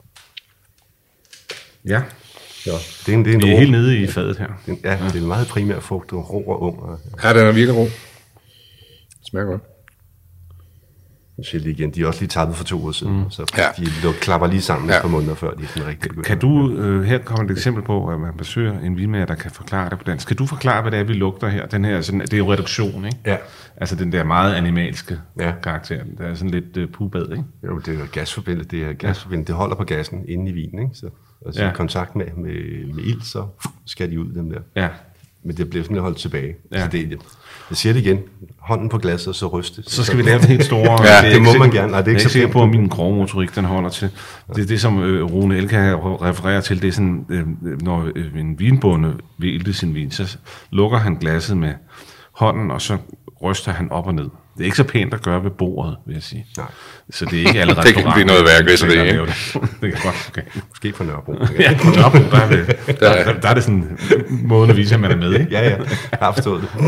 Ja, Ja, det er en, det er en vi er rå- helt nede i fadet her. det er- Ja, det er en meget primær frugt, og rå og ung. Og, Ja, den er virkelig god. Smager godt. jeg siger det igen, de er også lige tappet for to år siden, mm. så Ja. de luk- klapper lige sammen Ja. et par måneder før, de er sådan rigtig begyndt. Kan du, øh, her kommer et eksempel på, at man besøger en vinmager, der kan forklare det på dansk. Kan du forklare, hvad det er, vi lugter her? Den her sådan, det er jo reduktion, ikke? Ja. Altså den der meget animalske Ja. karakter. Der er sådan lidt øh, pubad, ikke? Jo, det er jo gasforbindet, det er gasforbindet, det holder på gassen inde i vinen, ikke? Så, altså Ja. i kontakt med, med, med ild, så skal de ud, dem der. Ja. Men det bliver sådan lidt holdt tilbage. Ja. Så det, jeg siger det igen, hånden på glasset, så ryste. Så skal vi lave den helt store... Ja, det, er det ikke må sikker- man gerne. Nej, det er ikke jeg er så ikke sikker pænt. på, at min grovmotorik, den holder til. Det er det, som øh, Rune Elka refererer til. Det er sådan, øh, når øh, en vinbonde vil ilte sin vin, så lukker han glasset med hånden, og så ryster han op og ned. Det er ikke så pænt at gøre ved bordet, vil jeg sige. Nej. Så det er ikke alle Det kan restauranter, blive noget værk, hvis der det er, laver det. Det kan godt, okay. Måske på Nørrebro. Ja, på Nørrebro, der er, det, der, der, der er det sådan måden at vise, at man er med, ikke? Ja, ja, jeg har forstået det.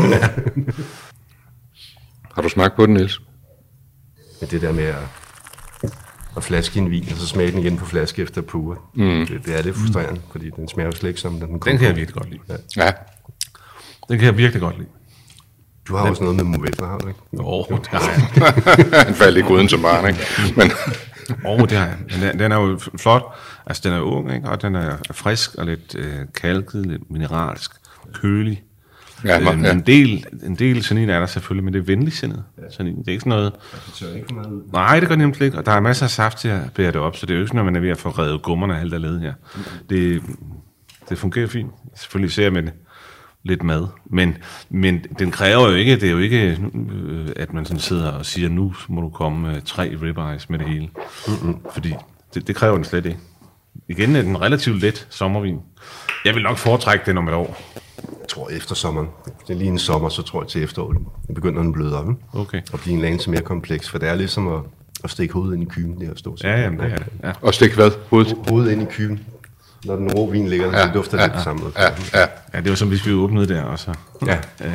Har du smagt på den, Niels? Men det der med at, at flaske en vin, og så smage den igen på flaske efter pure, mm. det, det er lidt frustrerende, fordi den smager jo slet ikke som den Den kan jeg virkelig godt lide. Ja. Den kan jeg virkelig godt lide. Du har også noget med Mourvèdre, har du ikke? Åh, oh, det har jeg. Den faldt ikke uden som barn, ikke? Men Åh, oh, det har jeg. Men den, den er jo flot. Altså, den er ung, ikke? Og den er frisk og lidt øh, kalket, lidt mineralsk, kølig. ja, Øh, man, ja. en, del, en del sanin er der selvfølgelig, men det er venligsindet sanin. Det er ikke sådan noget... Det tør ikke for meget ud. Nej, det gør nemt ikke. Og der er masser af saft til at bære det op, så det er jo ikke sådan, at man er ved at få revet gummerne af alt der led her. Det, det fungerer fint. Selvfølgelig ser jeg med det. lidt mad. Men, men den kræver jo ikke, det er jo ikke, øh, at man sådan sidder og siger, nu må du komme med tre ribeyes med det hele. Mm-hmm. Fordi det, det kræver den slet ikke. Igen er den relativt let sommervin. Jeg vil nok foretrække den om et år. Jeg tror efter sommeren. Det er lige en sommer, så tror jeg til efteråret. Det begynder den bløde op. Okay. Og blive en anelse mere kompleks, for det er ligesom at, at stikke hovedet ind i kyben, det her stå. Ja, jamen, det er det. Ja. Og stikke hvad? Hovedet? Hovedet ind i kyben. Når den rå vin ligger der, ja, så dufter det ja, lidt sammen. Ja, ja. Ja, det var som hvis vi åbnede der også. Ja. ja.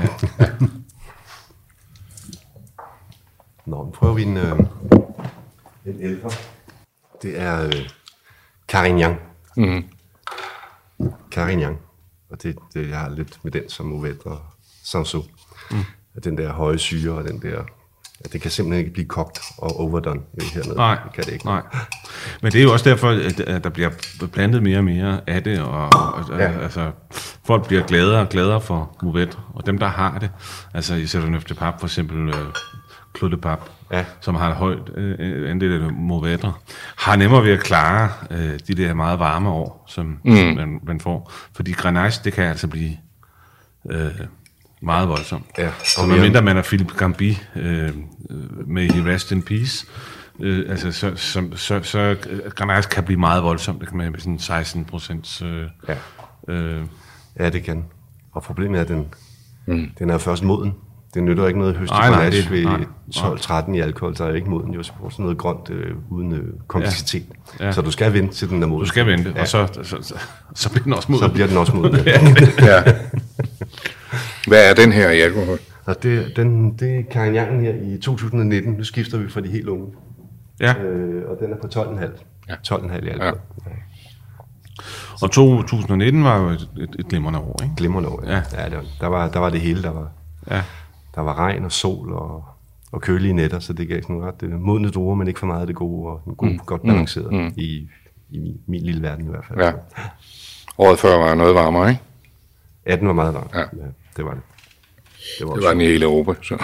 Nå, nu prøver vi en, øh, en ældre. Det er øh, Carignan. Mm. Carignan. Og det, det, jeg har lidt med den som Mourvèdre og Cinsault. Mm. Den der høje syre og den der... Ja, det kan simpelthen ikke blive kogt og overdone hernede. Nej, det kan det ikke. Nej. Men det er jo også derfor, at der bliver plantet mere og mere af det, og, og ja. altså, folk bliver gladere og gladere for Mourvèdre, og dem, der har det, altså i Chateauneuf de Pape, for eksempel uh, Clos de Pape, ja. som har et højt uh, andel af Mourvèdre, har nemmere ved at klare uh, de der meget varme år, som, mm. som man, man får. Fordi Grenache, det kan altså blive... Uh, meget voldsomt. Ja, så medmindre man er Philippe Gambi øh, med He Rest in Peace, øh, altså, så, så, så, så Grenache kan blive meget voldsomt. Det kan man med sådan seksten procent. Øh, ja. Øh, ja, det kan. Og problemet er, at den, mm. den er først moden. Det nytter ikke noget at høste Grenache ved tolv tretten i alkohol, så er det ikke moden. Det er jo sådan noget grønt øh, uden øh, kompleksitet. Ja. Ja. Så du skal vente til den er moden. Du skal vente, ja. og så, så, så, så bliver den også moden. Så bliver den også moden, ja. ja. Hvad er den her i alkohol? Og det, den, det er Carignan her i to tusind nitten. Nu skifter vi fra de helt unge. Ja. Øh, og den er på tolv komma fem. Ja. tolv komma fem i alkohol. Ja. Og to tusind nitten var jo et, et, et glimrende år, ikke? Glimrende år, ja. ja det var, der, var, der var det hele. Der var, ja. der var regn og sol og, og kølige nætter, så det gav sådan ret det, modne druer, men ikke for meget af det gode, og god, mm. godt balanceret mm. i, i min, min lille verden i hvert fald. Ja. Året før var noget varmere, ikke? atten var meget varmt. Ja. Ja, det var det. Det var, det var den i hele Europa, så.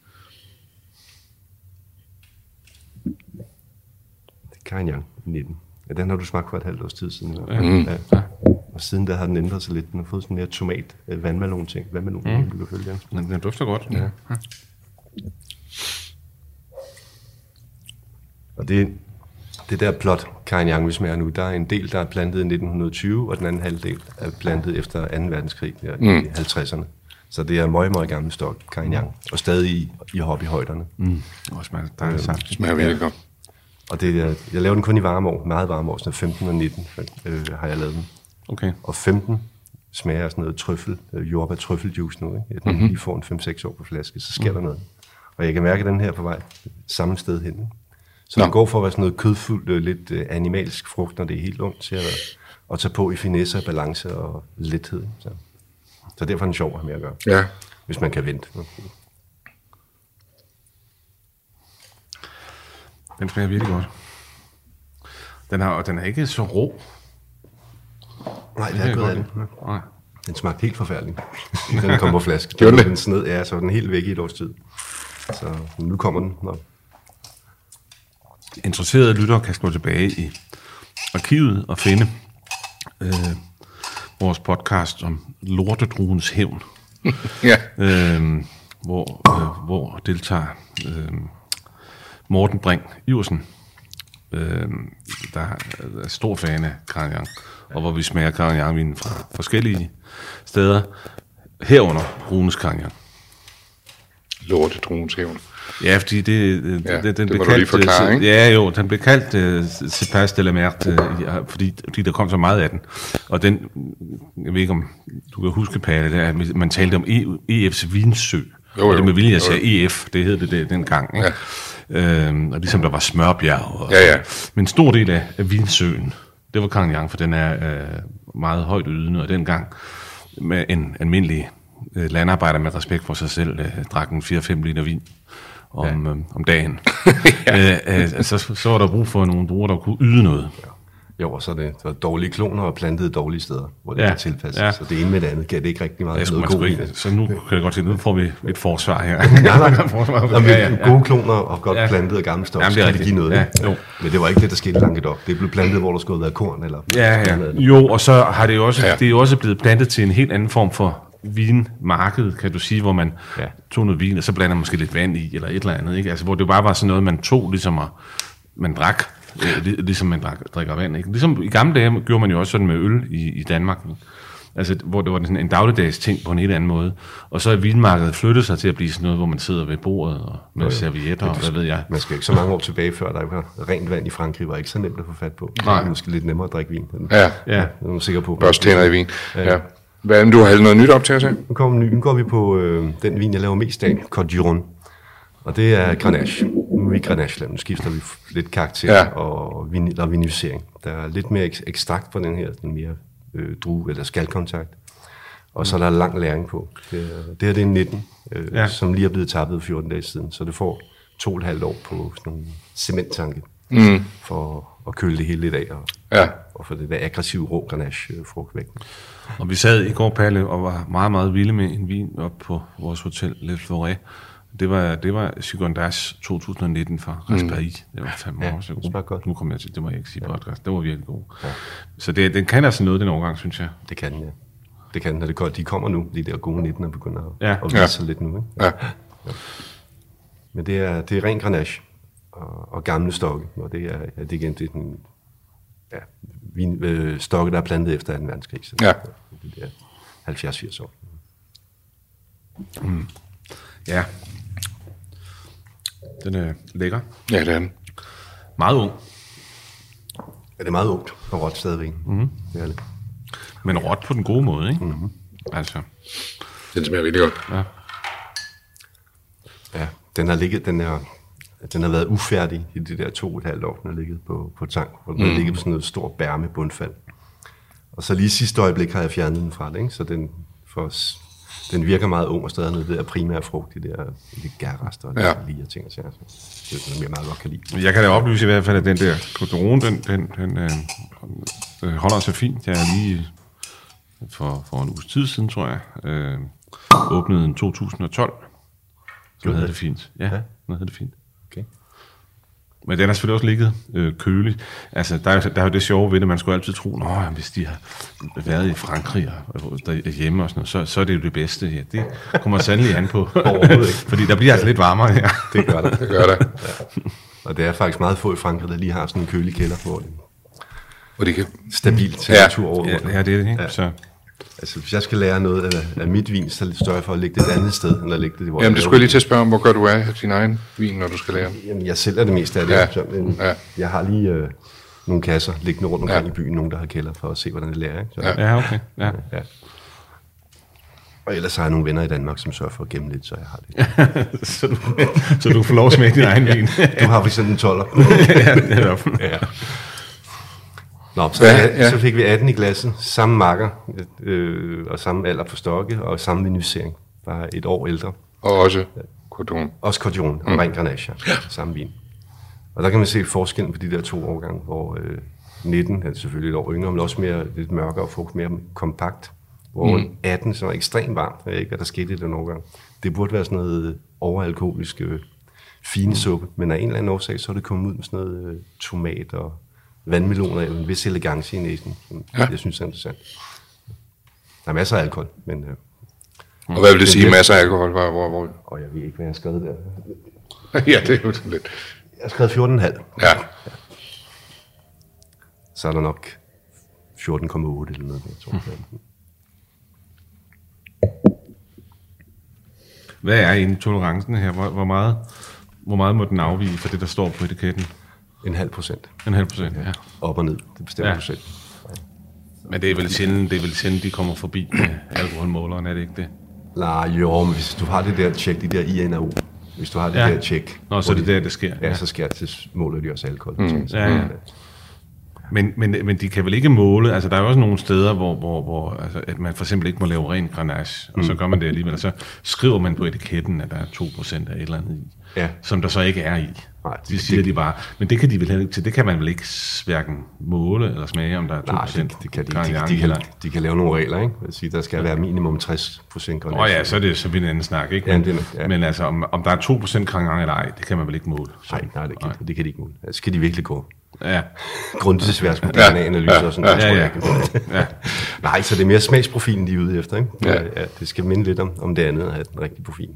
Det er Carignan nitten. Ja, den har du smagt for et halvt års tid siden. Ja. Mm. Ja. Ja. Og siden der har den ændret sig lidt. Den har fået sådan mere tomat, vandmelon ting. Vandmelon, mm. du kan følge den. Den, den dufter godt. Ja. Ja. Og det, det der plot Carignan, vi smager nu, der er en del, der er plantet i nitten tyve, og den anden halvdel er plantet efter anden verdenskrig der, mm. i halvtredserne. Så det er meget, meget gammel stok, Carignan, og stadig i, i hobbyhøjderne. Mm. Og smager dejligt sammen. Smager virkelig godt. Og det er, jeg laver den kun i varme år, meget varme år, sådan femten og nitten øh, har jeg lavet den. Okay. Og femten smager af sådan noget trøffel, øh, jordbær trøffeljuice nu, ikke? Når mm-hmm. lige får en fem seks år på flaske, så sker mm. der noget. Og jeg kan mærke, at den her på vej samme sted hen. Så Nå. det går for at være sådan noget kødfuldt, øh, lidt øh, animalsk frugt, når det er helt ungt, til at, at tage på i finesse, balance og lethed. Så. Så derfor er den sjov at have med at gøre, ja. hvis man kan vente. Den smager virkelig godt. Den, har, og den er ikke så rå. Nej, det er godt af den. Nej. Den smagte helt forfærdeligt, den kom på flaske. Det var den sned, ja, så var den helt væk i et års tid. Så nu kommer den. Nå. Interesserede lyttere kan slå tilbage i arkivet og finde øh, vores podcast om lortedruens hævn, ja. øh, hvor, øh, hvor deltager øh, Morten Bring Iversen, øh, der er stor fan af Carignan, og hvor vi smager Carignan-vinen fra forskellige steder, herunder Runes Carignan. Lortedruens hævn. Ja, fordi det, det, ja, det, den det blev kaldt, forklare, ikke? Ja, jo, den blev kaldt uh, Cépage de la Merde, uh, fordi, fordi der kom så meget af den. Og den, jeg ved ikke om du kan huske, Palle, der, man talte om E F's vinsø. Jo, jo, og det med vilje, jeg sagde E F, det hed det, det dengang. Ikke? Ja. Øhm, og ligesom der var smørbjerg. Og, ja, ja. Men en stor del af, af vinsøen, det var Carignan, for den er uh, meget højt ydende, og dengang med en almindelig uh, landarbejder med respekt for sig selv, uh, drak en fire fem liter vin om, ja. øh, om dagen. ja. øh, øh, så, så var der brug for nogle druer, der kunne yde noget. Ja. Jo, og så er det, det var dårlige kloner og plantede dårlige steder, hvor det ja. var tilpasset. Ja. Så det ene med det andet gav det ikke rigtig meget. Ja, noget god ikke, så nu kan jeg godt se, nu får vi et forsvar her. nej, nej. forsvar. Ja, ja, ja. Gode kloner og godt ja. plantet og gamle stof, så kan det give noget. Ja, jo. Men det var ikke det, der skete langt op. Det blev plantet, hvor der skulle have været korn. Eller ja, ja. Jo, og så har det jo også, ja. det er jo også blevet plantet til en helt anden form for vinmarked, kan du sige, hvor man ja. tog noget vin, og så blander man måske lidt vand i, eller et eller andet, ikke? Altså, hvor det bare var sådan noget, man tog, ligesom at man drak, øh, ligesom man drak, drikker vand, ikke? Ligesom i gamle dage gjorde man jo også sådan med øl i, i Danmark, ikke? Altså, hvor det var sådan en dagligdags ting på en helt anden måde. Og så er vinmarkedet flyttet sig til at blive sådan noget, hvor man sidder ved bordet og med ja, servietter, og hvad ved jeg. Man skal ikke så mange år tilbage før, der var rent vand i Frankrig, var ikke så nemt at få fat på. Nej. Det er måske lidt nemmere at drikke vin. Ja. Ja. Det er sikker på. Børst tænder i vin. Ja. Ja. Hvad, du har noget nyt op til at se? Nu kommer ny. Nu går vi på øh, den vin, jeg laver mest af, Côte d'Iron. Og det er Grenache. Nu er vi Grenache, nu skifter vi lidt karakter ja. og, vin, og vinifisering. Der er lidt mere ek- ekstrakt på den her, den mere øh, drue- eller skalkontakt. Og så er der lang læring på. Det, det her det er nitten, øh, ja. som lige er blevet tappet fjorten dage siden. Så det får to og et halvt år på sådan nogle cementtanke, mm. for at køle det hele lidt af, og, ja. og få det der aggressive rå Grenache-frugt væk. Og vi sad i går, Palle, og var meget, meget vilde med en vin op på vores hotel, Le Fleuret. Det var, det var Sigondage to tusind nitten fra Raspail. Mm. Det var fandme ja, også god. godt. Nu kommer jeg til, det må jeg ikke sige på podcast. Det var virkelig god. Ja. Så det, den kan altså noget, den overgang, synes jeg. Det kan den, ja. Det kan den, det godt. De kommer nu, de der gode nitten er begyndt at, ja. at vise sig ja. lidt nu. Ikke? Ja. Ja. Men det er, det er ren Grenache og, og gamle stokke, og det er, ja, det er igen det er den, ja, vin, øh, stokke, der er plantet efter anden verdenskrig. Så ja. Det er halvfjerds til firs år. Mm. Ja. Den er lækker. Ja, det er den. Meget ung. Ja, det er meget ungt og råt stadigvæk. Mm-hmm. Det er det. Men råt på den gode måde, ikke? Mm-hmm. Altså. Den smager virkelig godt. Ja. Ja, den har ligget, den er, den har været ufærdig i de der to og et halvt år, den har ligget på, på tank, og den mm. har ligget på sådan noget stort bærme bundfald. Og så lige sidste øjeblik har jeg fjernet den fra det, ikke? Så den, for, den virker meget ung og stadig noget der primære frugt, de der de gærrester og ja. lige ting og sager. Det er noget, jeg meget godt kan lide. Jeg kan da oplyse i hvert fald, at den der Côte d'Iron, den, den, den øh, øh, holder sig fint. Jeg er lige for, for en uges tid siden, tror jeg, øh, åbnede den to tusind og tolv. Så havde det fint. Ja, ja. Den havde det fint. Okay. Men den har selvfølgelig også ligget øh, kølig. Altså, der er, der er jo det sjove ved det, man skulle altid tro, nå, hvis de har været i Frankrig og derhjemme og sådan noget, så, så er det jo det bedste. Ja, det kommer sandelig an på. Fordi der bliver altså lidt varmere her. Det gør det. Det gør det. Ja. Og det er faktisk meget få i Frankrig, der lige har sådan en kølig kælder, hvor det og det kan stabil temperatur ja. over. Ja, ja, det er det, ikke? Ja. Så. Altså, hvis jeg skal lære noget af, af mit vin, så står jeg for at lægge det et andet sted, end at lægge det i vores. Jamen, det skulle jeg lige til at spørge om, hvor gør du af din egen vin, når du skal lære? Jamen, jeg sælger det meste af det. Ja. Så, men ja. Jeg har lige øh, nogle kasser liggende rundt omkring ja. i byen, nogen der har kælder, for at se, hvordan det lærer. Ikke? Så, ja. ja, okay. Ja. Ja. Og ellers har jeg nogle venner i Danmark, som sørger for at gemme lidt, så jeg har det. så, du, så du får lov at smage din egen vin. Du har for eksempel en toller. ja, netop. Ja. Nå, så, ja, ja. så fik vi atten i glasset, samme makker, øh, og samme alder på stokke, og samme vinifisering, bare et år ældre. Og også Côte d'Iron. Også Côte d'Iron, og mm. ren Grenache, ja. Samme vin. Og der kan man se forskellen på de der to årgange, hvor øh, nitten er selvfølgelig et år yngre, men også mere, lidt mørkere og frugt, mere kompakt. Hvor mm. atten, som er ekstremt varmt, jeg ved ikke, hvad der skete i den årgang. Det burde være sådan noget overalkoholisk øh, fine suppe, men af en eller anden årsag, så er det kommet ud med sådan noget øh, tomat og vandmeloner, en vis elegance i næsen, som ja. jeg synes er interessant. Der er masser af alkohol, men... Øh, og hvad vil det sige, det, masser af alkohol? Hvor, hvor, hvor? Og jeg ved ikke, hvad jeg har skrevet der. ja, det er jo sådan lidt... Jeg har skrevet fjorten komma fem. Ja. ja. Så er der nok fjorten komma otte eller noget, jeg tror. Mm. Hvad er intolerancen her? Hvor, hvor, meget, hvor meget må den afvige fra det, der står på etiketten? En halv procent. En halv procent, ja. Op og ned, det bestemmer ja. du selv. Ja. Men det er vel sjældent, det er vel sjældent, de kommer forbi med alkoholmåleren, er det ikke det? Nej, jo, men hvis du har det der tjek, de der I N A O, hvis du har det ja. der tjek... Nå, så er det der, det sker. Ja, ja. så sker det, så måler de også alkohol. Mm. Så, ja, ja. Men, men, men de kan vel ikke måle, altså der er jo også nogle steder, hvor, hvor, hvor altså, at man for eksempel ikke må lave ren Grenache, og mm. så gør man det alligevel, og så skriver man på etiketten, at der er to procent af et eller andet i, ja. som der så ikke er i. Nej, det, det siger det, de bare, men det kan de vel heller ikke til, det kan man vel ikke hverken måle eller smage, om der er to procent. Nej, det, det kan de, de, de, de, kan, de kan lave nogle regler, ikke? Jeg siger, der skal være minimum tres procent Grenache. Åh oh ja, så er det så vi en anden snak, ikke? Men, ja, det, ja. men altså, om, om der er to procent Grenache eller ej, det kan man vel ikke måle. Nej, nej, det, kan, nej. det kan de ikke måle. Det skal de virkelig gå. Ja. grundigt analyser ja, og sådan noget, ja, tror ja, jeg ikke. Ja. Nej, så det er mere smagsprofilen, de er ude efter, ikke? Ja. Ja, det skal minde lidt om, om det andet at have den rigtige profil.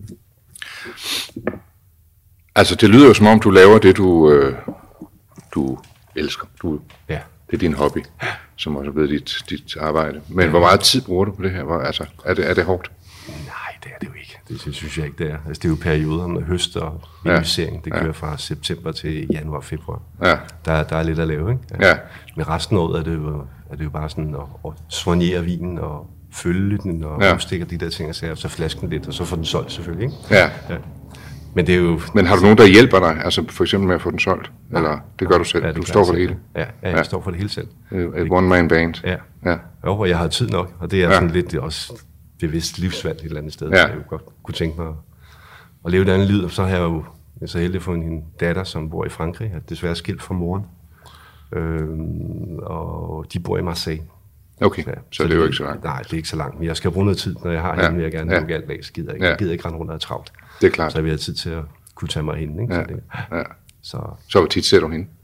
Altså, det lyder jo som om, du laver det, du, øh, du elsker. Du, Ja. det er din hobby, som også er blevet dit, dit arbejde. Men hvor meget tid bruger du på det her? Hvor, altså, er det, er det hårdt? Nej, det er det jo ikke. Det synes, synes jeg ikke, det er. Altså, det er jo perioder med høst og invisering. Det kører ja. fra september til januar og februar. Ja. Der, der er lidt at lave, ikke? Ja. Men resten af året er det jo, er det jo bare sådan at, at soignere vinen og følge den og Ja. udstikke de der ting og sager, så flasken lidt, og så få den solgt selvfølgelig, ikke? Ja. Ja. Men det er jo... Men har du nogen, der hjælper dig? Altså for eksempel med at få den solgt? Eller det gør du selv? Ja, det du gør står jeg for det selv. hele? Ja, ja, jeg Ja. står for det hele selv. Et one-man band? Ja. Ja. Jo, og jeg har tid nok, og det er Ja. sådan lidt det er også bevidst livsvalg et eller andet sted. Ja. Jeg jo godt kunne tænke mig at, at leve et andet liv, og så har jeg jo jeg er så heldig at få en, en datter, som bor i Frankrig, og desværre skilt fra moren. Øhm, og de bor i Marseille. Okay, ja, så, så det er jo ikke så langt. Nej, det er ikke så langt, men jeg skal bruge noget tid, når jeg har Ja. hende, vil jeg gerne Ja. lukke alt af, så gider jeg ikke. Ja. Jeg gider ikke rende rundt og have travlt. Det er klart. Så jeg vil have tid til at kunne tage mig hen, ikke? Ja. Så, det, Ja. så Så hvor tit ser du hende?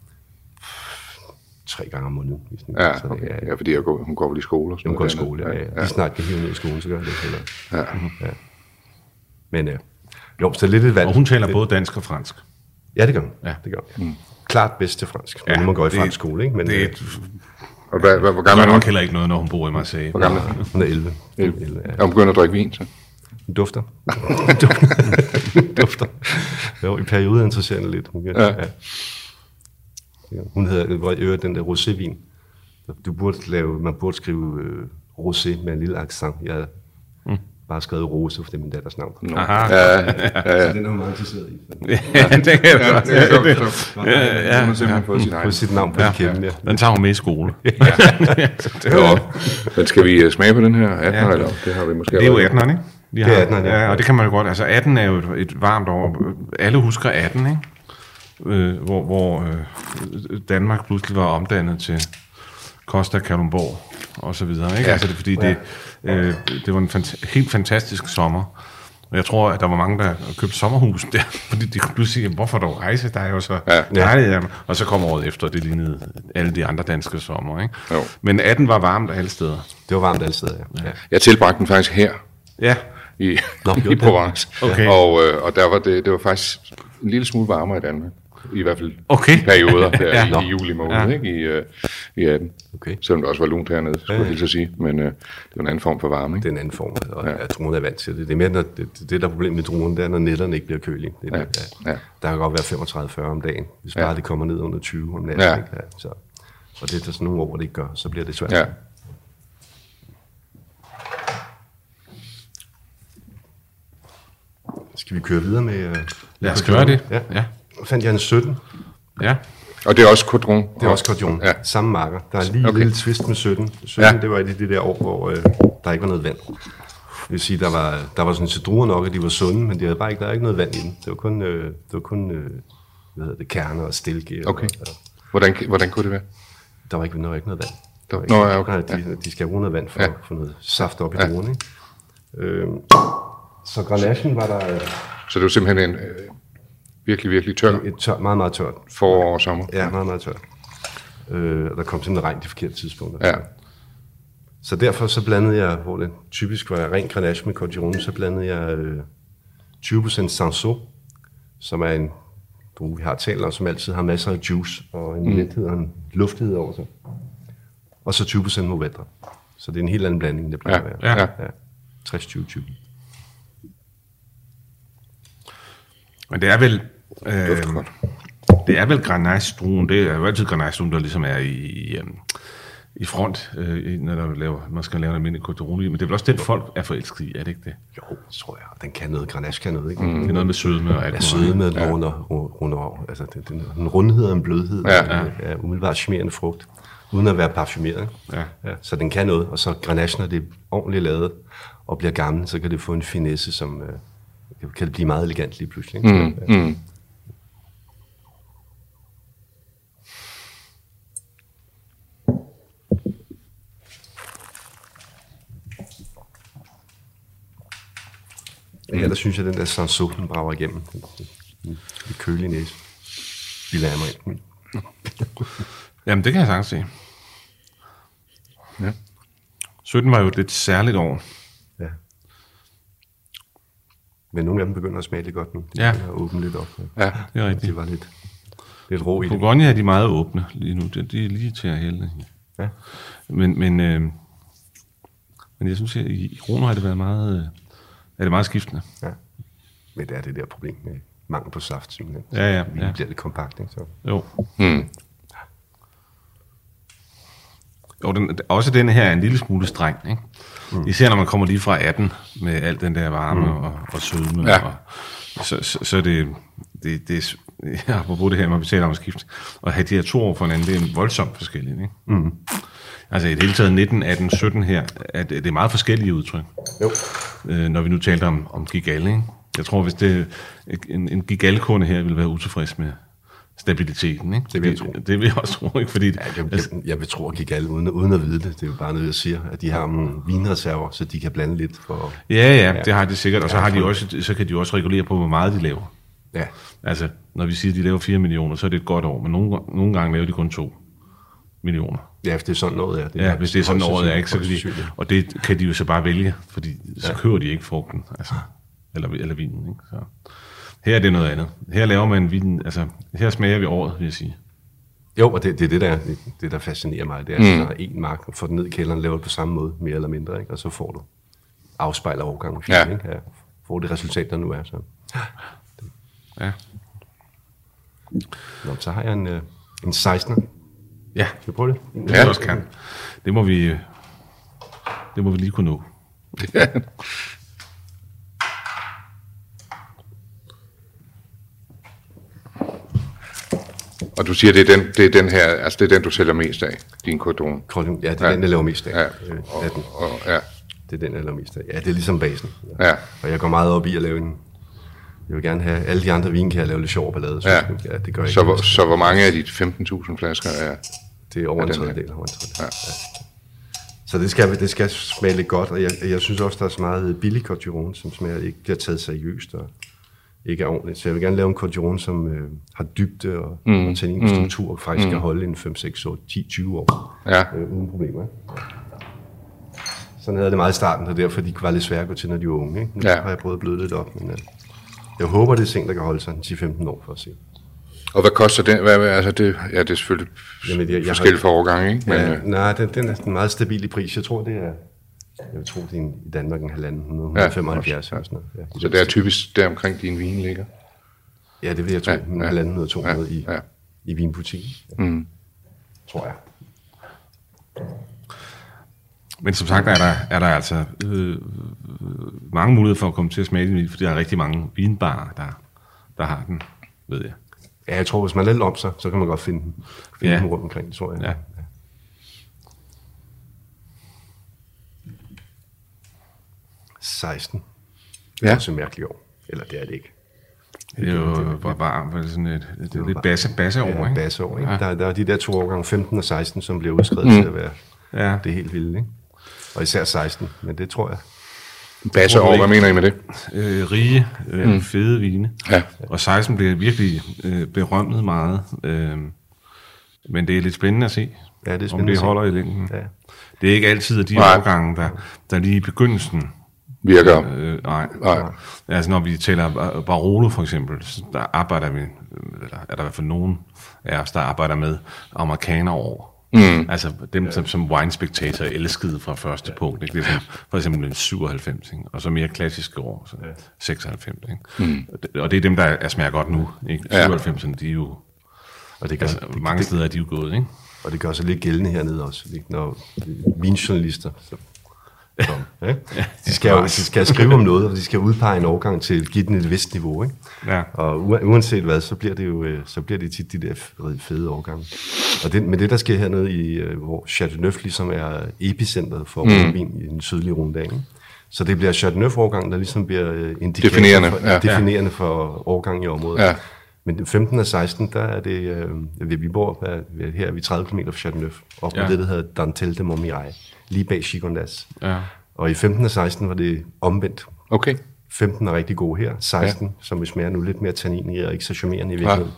tre gange om måneden. Ja, så det, okay. er, Ja, fordi jeg går, hun går vel i skole og sådan Hun går i noget skole, ja. andet. ja. Lige snart kan hive ned i skolen, så gør jeg det heller. Ja. Ja. Men øh, jo, så lidt et valg. Og hun taler både dansk og fransk. Ja, det gør hun. Ja. Det gør hun. Mm. Klart bedst til fransk. Ja, Ja, nu man går i det- fransk skole, ikke? Men Det er øh, et, Og hvad, hvad, hvor gør gammel er hun? nok heller ikke noget, når hun bor i Marseille. Hvor gammel er hun? hun er elleve. elleve. elleve ja. Er hun begyndt at drikke vin, så? Hun dufter. dufter. Jo, i perioder interesserer hende lidt. Hun, Ja. ja. Ja. Hun hedder, hvor i øvrigt den der rosévin. Du burde lave, man burde skrive øh, rosé med en lille accent. Jeg har mm. bare skrevet rose, for det er min datters navn. Nå. Aha. Ja, ja, ja. Så den er hun meget interesseret i. Ja, det kan jeg godt. det kan jeg godt forstå. Ja, Hun har simpelthen fået sin På egen. sit navn på Ja. ja. kæmpen, ja. Den tager hun med i skole. Nå, men skal vi øh, smage på den her atten Ja. eller? Det har vi måske Det er jo allerede. atteneren, ikke? De Det er atteneren, ja. ja. Og det kan man jo godt. Altså atten er jo et, et varmt år. Alle husker atten, ikke? Øh, hvor hvor øh, Danmark pludselig var omdannet til Costa Kalundborg og så videre, ikke? Ja. Altså det er fordi, det, øh, det var en fant- helt fantastisk sommer. Og jeg tror, at der var mange, der købte sommerhus der, fordi de kunne pludselig sige, hvorfor dog rejse? Der er jo så Ja. dejligt. Ja. Og så kom året efter, det lignede alle de andre danske sommer, ikke? Jo. Men atten var varmt alle steder. Det var varmt alle steder, ja. ja. Jeg tilbragte den faktisk her Ja, i, Nå, i gjorde det? Provence. Okay. Og, øh, og der var det, det var faktisk en lille smule varmere i Danmark. I hvert fald Okay. i perioder der Ja. i, Nå. i juli måned, Ja. ikke? I, øh, i atten. Okay. Selvom der også var lunt hernede, skulle jeg Ja. hilse at sige. Men øh, det var en anden form for varme, ikke? Det er en anden form, og ja. druerne er vant til det. Det er mere, når det, det der er problemet med druerne, det er, når nætterne ikke bliver kølige. Det er Ja. det, Ja. Der kan godt være femogtredive til fyrre om dagen, hvis bare Ja. det kommer ned under tyve om natten. Ja. Ikke? Ja, så, og det er der sådan nogle år, hvor det ikke gør, så bliver det svært. Ja. Skal vi køre videre med... Uh, lad os gøre det. Ja. Ja. Så fandt jeg en sytten. Ja. Og det er også Coudron. Det er også Cordillon. Ja. Ja. Samme marker. Der er lige Okay. okay. en lille twist med sytten. sytten, Ja. ja. det var et af de der år, hvor øh, der ikke var noget vand. Det vil sige, der var, der var sådan til druer nok, at de var sunde, men de havde bare ikke, der er ikke noget vand i dem. Det var kun, øh, det var kun øh, hvad hedder det, kerner og stilke. Okay. Og, og, Hvordan, hvordan kunne det være? der var ikke, der var ikke noget vand. Der var Nå, ikke, ja, okay. Nej, de, de skal bruge noget vand for Ja. at få noget saft op i Ja. druerne. Ikke? Øhm, så Grenachen var der øh, Så det var simpelthen en øh, virkelig, virkelig tør et tør, meget, meget tørt. forår og sommer. Ja, meget, meget tørt. Øh, og der kom simpelthen regn de forkerte tidspunkter. Ja. Så derfor så blandede jeg, hvor det typisk var ren Grenache med Cordillon, så blandede jeg øh, tyve procent Sanso, som er en drue, vi har talt om, som altid har masser af juice og en mm. lethed og en luftighed over sig. Og så tyve procent Mourvèdre. Så det er en helt anden blanding, det plejer Ja, at være. ja. ja. tres tyve tyve. Men det er vel... Øh, Dufter godt. det er vel Grenache-druen. Det er jo altid Grenache-druen, der ligesom er i, i, øhm, i front, øh, når der laver, man skal lave en almindelig Coudron. Men det er vel også den, folk er forelsket i, er det ikke det? Jo, det tror jeg. Den kan noget. Grenache kan noget, ikke? Det er noget med sødme og alt Ja, muligt. søde med den runder, runder over. Altså, det, den, en rundhed og en blødhed. Ja. Ja. Er umiddelbart charmerende frugt, uden at være parfumeret. Ja. Ja, så den kan noget. Og så Grenache, når det er ordentligt lavet og bliver gammel, så kan det få en finesse, som øh, kan det blive meget elegant lige pludselig. Ikke? Mm, Ja. mm. Ja, der synes jeg, den der Sanso, den brager igennem. En kølig næse. Vi lader mig ind. Jamen, det kan jeg sagtens se. Ja. sytten var jo et lidt særligt år. Ja. Men nogle af dem begynder at smage lidt godt nu. De Ja. begynder at åbne lidt op. Ja. Det er rigtigt. Det var lidt, lidt rå i det. Bourgogne er de meget åbne lige nu. De, de er lige til at hælde. Ja. Men, men, øh, men jeg synes, at i Rhône har det været meget, øh, er det meget skiftende. Ja. Men det er det der problem med mangel på saft, simpelthen. Ja, ja, Det ja. bliver lidt kompakt, ikke? Så. Jo. Hmm. Jo, den, også den her er en lille smule streng, ikke? Mm. Især når man kommer lige fra atten med alt den der varme mm. og, og sødme. Ja. Og, så, så, så det, det, det ja, apropos det her, når vi taler om at skifte, og have de her to år for hinanden, det er voldsomt forskelligt, ikke? Mm. Altså i det hele taget nitten, atten, sytten her, at det er meget forskellige udtryk. Jo. Øh, når vi nu talte om, om Gigal, ikke? Jeg tror, hvis det, en, en Gigal-kunde her ville være utilfreds med stabiliteten, ikke? Det vil jeg tro. Det, det vil jeg også tro, ikke? Fordi, Ja, jeg, jeg, jeg vil tro, at Gigal, uden, uden at vide det, det er jo bare noget, jeg siger, at de har nogle vinreserver, så de kan blande lidt for... Ja, ja, det har de sikkert, og så, Ja, har de for- også, så kan de også regulere på, hvor meget de laver. Ja, Altså, når vi siger, at de laver fire millioner, så er det et godt år, men nogle, nogle gange laver de kun to millioner. ja, hvis det er sådan noget, er. Det Ja, hvis det er sådan højst året er, ikke, så kan sandsynligt. de, og det kan de jo så bare vælge, fordi så køber de ikke frugten, altså, eller, eller vinen, ikke? Så. Her er det noget andet. Her laver man vinen, altså, her smager vi året, vil jeg sige. Jo, og det, det er det, der, det, det, der fascinerer mig. Det er, at mm. der er en mark, får den ned i kælderen, laver det på samme måde, mere eller mindre, ikke? Og så får du afspejler overgangen. Ja. Ikke? Ja, får det resultat, der nu er. Så. Ja, Nå, så har jeg en, øh, en sekstener. ja, Skal vi prøve det? det ja. også kan. Det må vi, det må vi lige kunne nå. Og du siger, det er den, det er den her, altså det er den, du sælger mest af, din Cordon. Cordon, ja, det er Ja. den, jeg laver mest af. Ja, Øh, og, af den. og, ja, Det er den, jeg laver mest af. Ja, det er ligesom basen. ja, Og jeg går meget op i at lave en... Jeg vil gerne have alle de andre vine, kan jeg lave lidt sjov ballade. Så, Ja. ja, det gør jeg så, ikke. hvor, så hvor mange af de femten tusind flasker er... Det er over Ja, en den her. tredjedel. Over en tredjedel. Ja. Ja. Så det skal, det skal smage lidt godt, og jeg, jeg synes også, der er så meget billig Cordon, som smager ikke bliver taget seriøst og ikke er ordentligt. Så jeg vil gerne lave en Cordon, som øh, har dybde og, mm. og tanninstruktur, og faktisk mm. kan holde en fem, seks, otte, ti, tyve år Ja, øh, uden problemer. Sådan havde jeg det meget i starten, og derfor de var lidt svære at gå til, når de var unge. Ikke? Nu Ja. har jeg prøvet at bløde lidt op, men øh, jeg håber, det er ting, der kan holde sig ti til femten år for at se. og hvad koster den? Hvad, hvad- altså det, ja, det er selvfølgelig Jamen, jeg- jeg har- forskelligt for årgange, ikke? Men, Ja, øh, nej, den, den er en meget stabil i pris. Jeg tror, det er, jeg vil tro, det er en, i Danmark en halvanden, hundrede og femoghalvfjerds. Ja, sådan noget. Ja, så det er typisk der omkring din vin ligger. Ja, det vil jeg tro, Ja, ja, en ja. halvanden hundrede to hundrede Ja, i, ja. i vinbutikken. Mm. Tror jeg. Men som sagt er der, er der altså øh, mange muligheder for at komme til at smage den, fordi der er rigtig mange vinbarer, der, der har den, ved jeg. Ja, jeg tror, hvis man er lidt om sig, så kan man godt finde den, finde Ja. den rundt omkring, det tror jeg. Ja. seksten. Det er Ja. også et mærkeligt år. Eller det er det ikke. Det er jo bare, bare sådan et, det er lidt basse, basse over, Ja, ikke? basseår, ikke? Ja. Der, der er de der to årgange, femten og seksten, som bliver udskrevet mm. til at være Ja. det helt vilde, ikke? Og især seksten, men det tror jeg. Basse over, hvad mener I med det? Øh, rige, øh, mm. fede vine. Ja. Og seksten blev virkelig øh, berømmet meget. Øh, men det er lidt spændende at se, Ja, det er om spændende det at se. holder i længden. Ja. Det er ikke altid at de Nej. årgange, der, der lige i begyndelsen. Virker. Øh, nej. Nej. Altså når vi taler Bar- Barolo for eksempel, så der arbejder vi, eller er der i hvert fald nogen af os, der arbejder med amerikanere over. Mm. Altså dem, som, som Wine Spectator elskede fra første ja. punkt. Ikke? Det er sådan, for eksempel en syvoghalvfems, ikke? Og så mere klassiske år, så ja. seksoghalvfems. Ikke? Mm. Og, det, og det er dem, der er smager godt nu. Ikke? Ja. syvoghalvfemserne, de er jo, Og det gør, altså det, mange det, steder er de jo gået, ikke? og det gør sig lidt gældende hernede også, ikke? Når vinjournalister, så, som, ja? de, skal jo, de skal skrive om noget, og de skal udpege en overgang til give den et vist niveau, ikke? Ja. Og u- uanset hvad, så bliver det jo øh, så bliver det tit de der f- fede overgange. Og det, men det, der sker hernede, i, øh, hvor Châteauneuf ligesom er epicentret for mm. vin i den sydlige Rhône, ikke? Så det bliver Châteauneuf-årgangen, der ligesom bliver øh, indikator Definerende, for, ja. definerende for årgangen i området. Ja. Men den femten og seksten, der er det, øh, vi bor er, her er vi tredive kilometer fra Châteauneuf, op Ja. på det, der hedder Dantel de Montmirail, lige bag Gigondas. Ja. Og i femten og seksten var det omvendt. Okay. femten er rigtig god her, seksten, ja. som vi smager nu lidt mere tannin i, og ikke så charmerende i virkeligheden. Ja.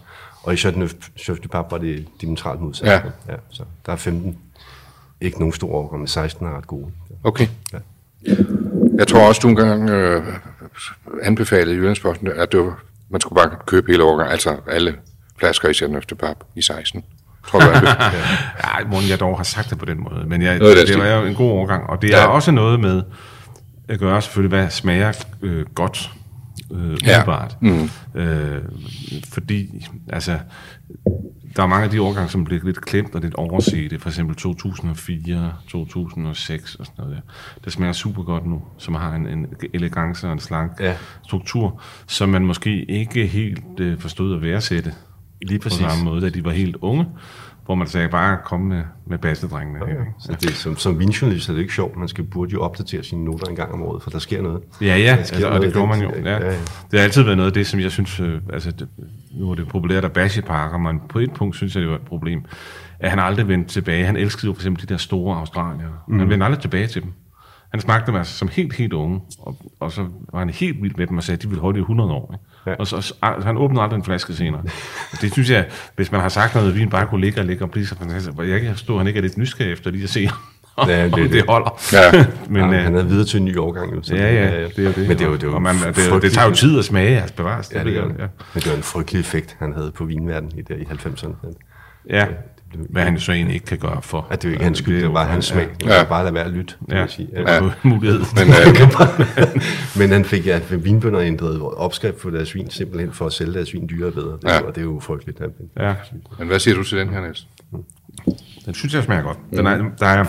Og i Châteauneuf du Pape var det diametralt modsat. Ja. Ja, så der er femten. Ikke nogen store overgang, men seksten er ret gode. Okay. Ja. Jeg tror også, du engang øh, anbefalede i Jyllandsposten, at det var, man skulle bare købe hele årgang, altså alle flasker i Châteauneuf du Pape i seksten. Tror du, at ja, Morten, jeg dog har sagt det på den måde, men jeg, det, det var jo en god overgang, og det er ja. også noget med at gøre selvfølgelig, hvad smager øh, godt, øh, umiddelbart. Ja. Mm. Øh, fordi, altså, der er mange af de årgange, som bliver lidt klemt og lidt overset. For eksempel to tusind og fire, to tusind og seks og sådan noget der. Det smager super godt nu, som har en, en elegance og en slank ja. struktur, som man måske ikke helt øh, forstod at værdsætte. Lige præcis. På samme måde, da de var helt unge, hvor man sagde bare komme med, med bassedrengene. Okay. Så det, som, som vinjournalist er det ikke sjovt. Man skal burde jo opdatere sine noter en gang om året, for der sker noget. Ja, ja, altså, og det gjorde man jo. Ja. Ja, ja. Det har altid været noget af det, som jeg synes, øh, altså det, nu er det populært at bashe Parker, men på et punkt synes jeg, det var et problem, at han aldrig vendte tilbage. Han elskede jo for eksempel de der store australiere. Mm. Han vendte aldrig tilbage til dem. Han smagte dem altså som helt, helt unge, og, og så var han helt vild med dem og sagde, at de ville holde i hundrede år. Ikke? Ja. Og så, så han åbnede aldrig en flaske senere. Det synes jeg, hvis man har sagt noget, at vin bare kunne ligge og ligge og blive så fantastisk. Jeg kan forstå, at han ikke er lidt nysgerrig efter lige at se, om ja, det, det, det holder. Ja. Men, ja, han er videre til en ny årgang. Jo, ja, ja, det er jo det. Men det, er jo, det, er jo man, det, det tager jo tid at smage, altså bevares. Ja, det, det, ja. Men det var en frygtelig effekt, han havde på vinverdenen i, der, i halvfemserne. Ja, hvad han så egentlig ikke kan gøre for. At det er jo ikke hans skyld, det var hans smag. Man ja. kan bare lade være at lytte, ja. jeg sige. Ja, ja. mulighed. Men, øh, men han fik, ja, vinbønder ændret opskrift på deres vin, simpelthen for at sælge deres vin dyrere bedre. Det, ja. Og det er jo frygteligt. Ja. Men hvad siger du til den her, Niels? Den synes jeg smager godt. Den er, der er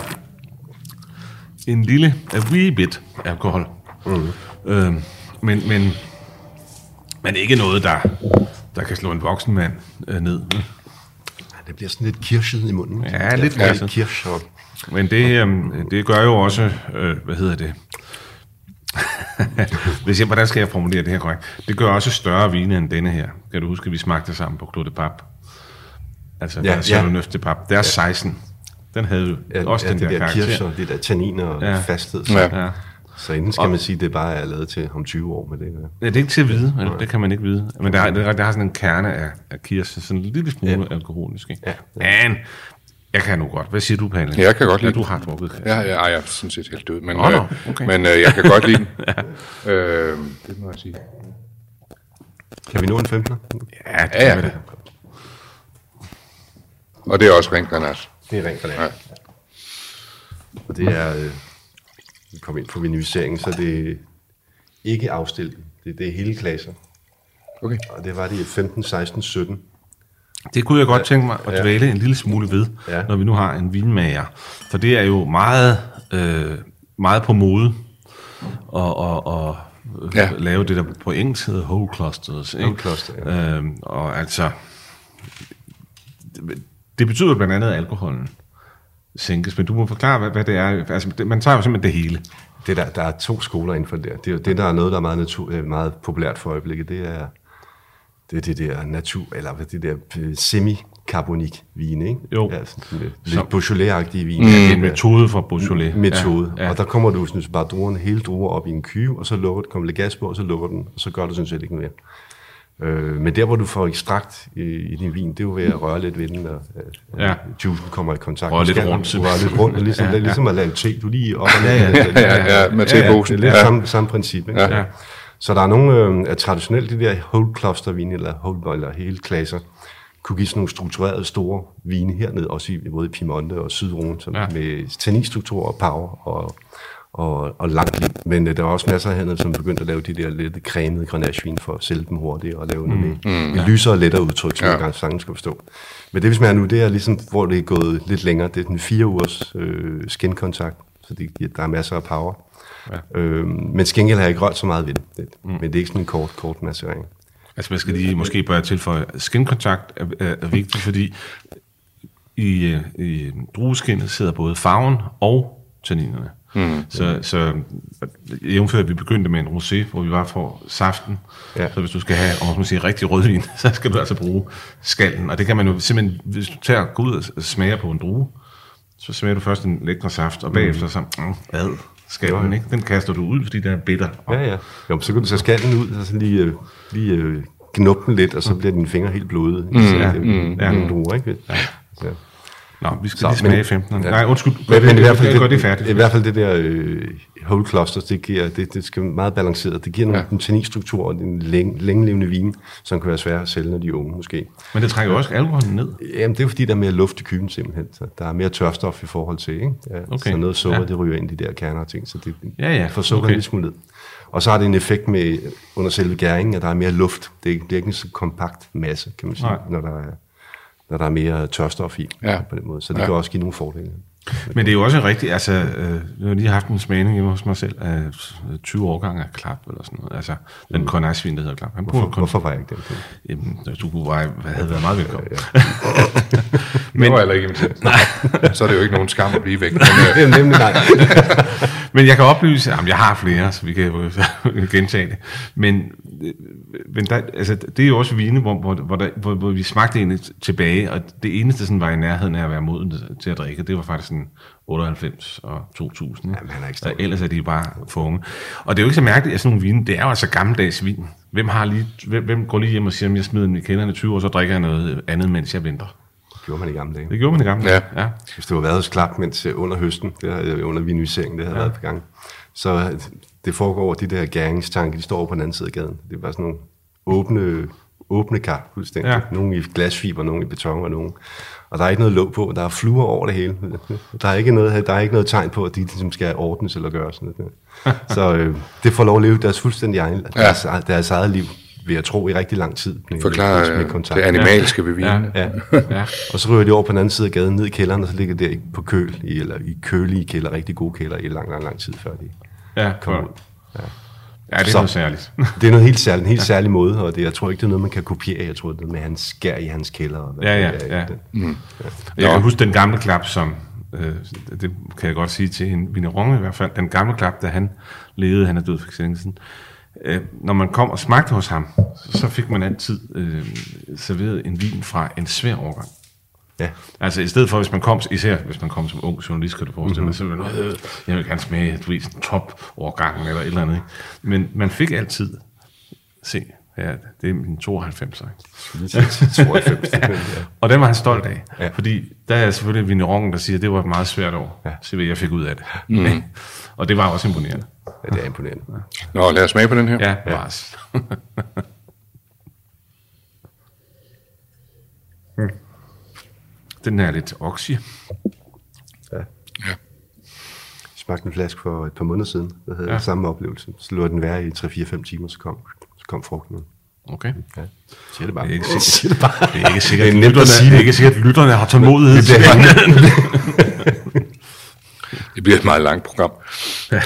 en lille, a wee bit alkohol. Mm. Øh, men, men, men ikke noget, der, der kan slå en voksen mand øh, ned. Det bliver sådan lidt kirschet i munden. Ja, lidt kirschet. Kirsch. Men det, øh, det gør jo også, øh, hvad hedder det? Hvis jeg, hvordan skal jeg formulere det her korrekt? Det gør også større vine end denne her. Kan du huske, at vi smagte sammen på Clos de Pape? Altså, ja, Châteauneuf du Pape. Der er ja. seksten. Den havde jo ja, også ja, den der, der karakter. Kirscher, det der tanniner og ja. fasthed. Så. Ja. Så inden skal man sige, at det bare er lavet til om tyve år med det. Ja, det er ikke til at vide. Ja. Det kan man ikke vide. Men der, der, der har sådan en kerne af, af kirsche, sådan en lille smule ja. alkoholisk. Ikke? Ja. Ja. Men jeg kan nu godt. Hvad siger du, Palle? Jeg kan godt lide ja, du har drukket. Ja, ja, ja, jeg er sådan set helt død. Men, oh, no. okay. øh, men øh, jeg kan godt lide den. ja. øh, det må jeg sige. Kan vi nå en femtener? Ja, det ja, ja. det. Og det er også ren Grenache. Det er ren Grenache. Ja. Og det er... Øh, vi kommer ind på vinificeringen, så det er ikke afstillet. Det, det er hele klasser. Okay. Og det var det i femten, seksten, sytten. Det kunne jeg godt tænke mig at dvæle ja. en lille smule ved, ja. når vi nu har en vinmager. For det er jo meget, øh, meget på mode at og, og ja. lave det, der på engelsk hedder whole clusters. Ikke? Whole cluster, ja. øhm, og altså, det, det betyder blandt andet, at alkoholen sænkes, men du må forklare, hvad, hvad det er. Altså, det, man tager jo simpelthen det hele. Det der, der er to skoler inden for det der. Det er jo det, der er noget, der er meget, natur, meget populært for øjeblikket. Det er det, er det der natur, eller det der semi-carbonik vin, ikke? Jo. Ja, sådan lidt, lidt Beaujolais-agtige vin. Mm. En metode for Beaujolais. Metode. Ja, ja. Og der kommer du sådan, bare druerne, hele druer op i en kyve, og så lukker du, kommer lidt gas på, og så lukker den, og så gør du sådan set ikke mere. Øh, men der, hvor du får ekstrakt i, i din vin, det er jo ved at røre lidt ved den, og ja. juicen kommer i kontakt. Røre lidt rundt. Røre lidt rundt, og ligesom, ja, ja. Det er ligesom at lave te. Du lige op og ned. Ja, ja, ja, ja, med teposen. Det er lidt ja. samme, samme princip. Ikke? Ja. Ja. Så der er nogle øh, traditionelt, de der whole cluster vine, eller whole, eller hele klasser, kunne give sådan nogle strukturerede store vine hernede, også i både Piemonte og Sydrhône, som ja. med tanninstruktur og power og Og, og langt liv. Men uh, der er også masser af hernede, som begyndte at lave de der lidt cremede Grenache-vin for at sælge dem hurtigt og lave mm. noget med mm, ja. lysere og lettere udtryk, som ja. jeg gerne sangen skal forstå. Men det, vi smager nu, det er ligesom, hvor det er gået lidt længere. Det er den fire ugers øh, skinkontakt, så det, der er masser af power. Ja. Øhm, men skengæld har jeg ikke rørt så meget ved det. det mm. Men det er ikke sådan en kort, kort macerering. Altså, man skal lige måske bare tilføje, skinkontakt er, er, er vigtigt, fordi i, i drueskindet sidder både farven og tanninerne. Mm. Så, så jævnfør, at vi begyndte med en rosé, hvor vi var for saften. Ja. Så hvis du skal have, om man siger, rigtig rødvin, så skal du altså bruge skallen. Og det kan man jo simpelthen, hvis du tager, går ud og smager på en drue, så smager du først en lækre saft, og bagefter så, mm, hvad, skallen, ikke? Den kaster du ud, fordi den er bitter. Ja, ja. Jo, så kan du tage skallen ud, og så lige, lige knuppe den lidt, og så bliver dine fingre helt bløde. Mm, ja, det, mm, ja, mm, druer, ikke? Ja. Ja. Nå, vi skal så, lige smage femten. Ja. Nej, undskyld. Men, men i hvert fald, det, det færdigt. I hvert fald det der øh, whole clusters, det, giver, det, det skal være meget balanceret. Det giver nogle ja. tanninstruktur og en længe, længelevende vin, som kan være svære at sælge, når de er unge måske. Men det trækker jo også alkoholen ned. Jamen, det er fordi, der er mere luft i kyben simpelthen. Så der er mere tørstof i forhold til, ikke? Ja, okay. Så noget sukker, ja. det ryger ind i de der kerner og ting, så det ja, ja. får sukker okay. lidt smule ned. Og så har det en effekt med under selve gæringen, at der er mere luft. Det bliver ikke en så kompakt masse, kan man sige, når der er når der er mere tørstof i, ja. på den måde. Så det ja. kan også give nogle fordele. Men det er jo også rigtigt, altså, øh, jeg har lige haft en smagning hjemme hos mig selv af tyve årgange af Klap, eller sådan noget. Altså, den mm. konejsvin, der hedder Klap. Han hvorfor, kun... hvorfor var jeg ikke den? Jamen, du var, havde været meget velkommen. Ja, ja. Men det var heller ikke inviteret. Nej. Så er det jo ikke nogen skam at blive væk. Men, det er nemlig nej. Men jeg kan oplyse, at jeg har flere, så vi kan jo gentage det. Men, men der, altså, det er jo også vine, hvor, hvor, hvor, der, hvor, hvor vi smagte egentlig tilbage, og det eneste sådan, var i nærheden af at være moden til at drikke, det var faktisk sådan otteoghalvfems og to tusind. Jamen, han er ikke stor. Ellers er de bare for unge. Og det er jo ikke så mærkeligt, at sådan nogle vine, det er jo altså gammeldags vin. Hvem, har lige, hvem, hvem går lige hjem og siger, at jeg smider den i kælderen i tyve år, så drikker jeg noget andet, mens jeg venter? Det gjorde man i gamle dage. Det gjorde man i gamle dage, ja. ja. Hvis det var været hos Klap, mens under høsten, det havde, under viniseringen, det havde ja. været på gang, så det foregår over de der gæringstanke, de står over på den anden side af gaden. Det er bare sådan nogle åbne, åbne kar, fuldstændig. Ja. Nogle i glasfiber, nogle i beton og nogle. Og der er ikke noget låg på, der er fluer over det hele. Der er ikke noget, der er ikke noget tegn på, at de ligesom skal ordnes eller gøres. Sådan noget. Så øh, det får lov at leve deres fuldstændig egen, ja. deres, deres eget liv, vil jeg tro, i rigtig lang tid. Forklare med kontakt. Det animalske ved vinen. Ja. Ja. Ja. Og så ryger de over på den anden side af gaden, ned i kælderen, og så ligger det på køl, i, eller i kølige kælder, rigtig gode kælder, i lang, lang, lang tid før de ja, kommer ud. Ja. Ja, det er så, noget særligt. Det er noget helt særligt, en helt ja. særlig måde, og det, jeg tror ikke, det er noget, man kan kopiere. Jeg tror, det er med hans skær i hans kælder. Og ja, ja, ja. Mm. ja. Jeg kan huske den gamle Klap, som, øh, det kan jeg godt sige til en vigneron i hvert fald, den gamle Klap, da han levede, han er død for eksempel, øh, når man kom og smagte hos ham, så fik man altid øh, serveret en vin fra en svær årgang. Ja. Altså i stedet for, hvis man kom, især hvis man kom som ung journalist, kan du forestille mig, mm-hmm. så ville man, jeg vil gerne smage, du ved, sådan top-årgangen eller et eller andet. Ikke? Men man fik altid, se, ja, det er min tooghalvfems. tooghalvfems ja. Og den var han stolt af, ja. Fordi der er selvfølgelig vignerongen, der siger, at det var et meget svært år, ja. Se hvad jeg fik ud af det. Mm. Ja. Og det var også imponerende. Ja, det er imponerende. Ja. Nå, lad os smage på den her. Ja, bevares. Ja. hmm. Den er lidt oxy. Ja. Ja. Jeg smagte en flaske for et par måneder siden. Jeg havde ja. samme oplevelse. Så lå den være i tre fire fem timer, så kom, så kom frugten ud. Okay. Ja. Siger det bare. Det er ikke sikkert, det, bare. Det er ikke sikkert, det er lytterne, det er ikke sikkert, at lytterne har tålmodighed. Det, det bliver et meget langt program. Ja.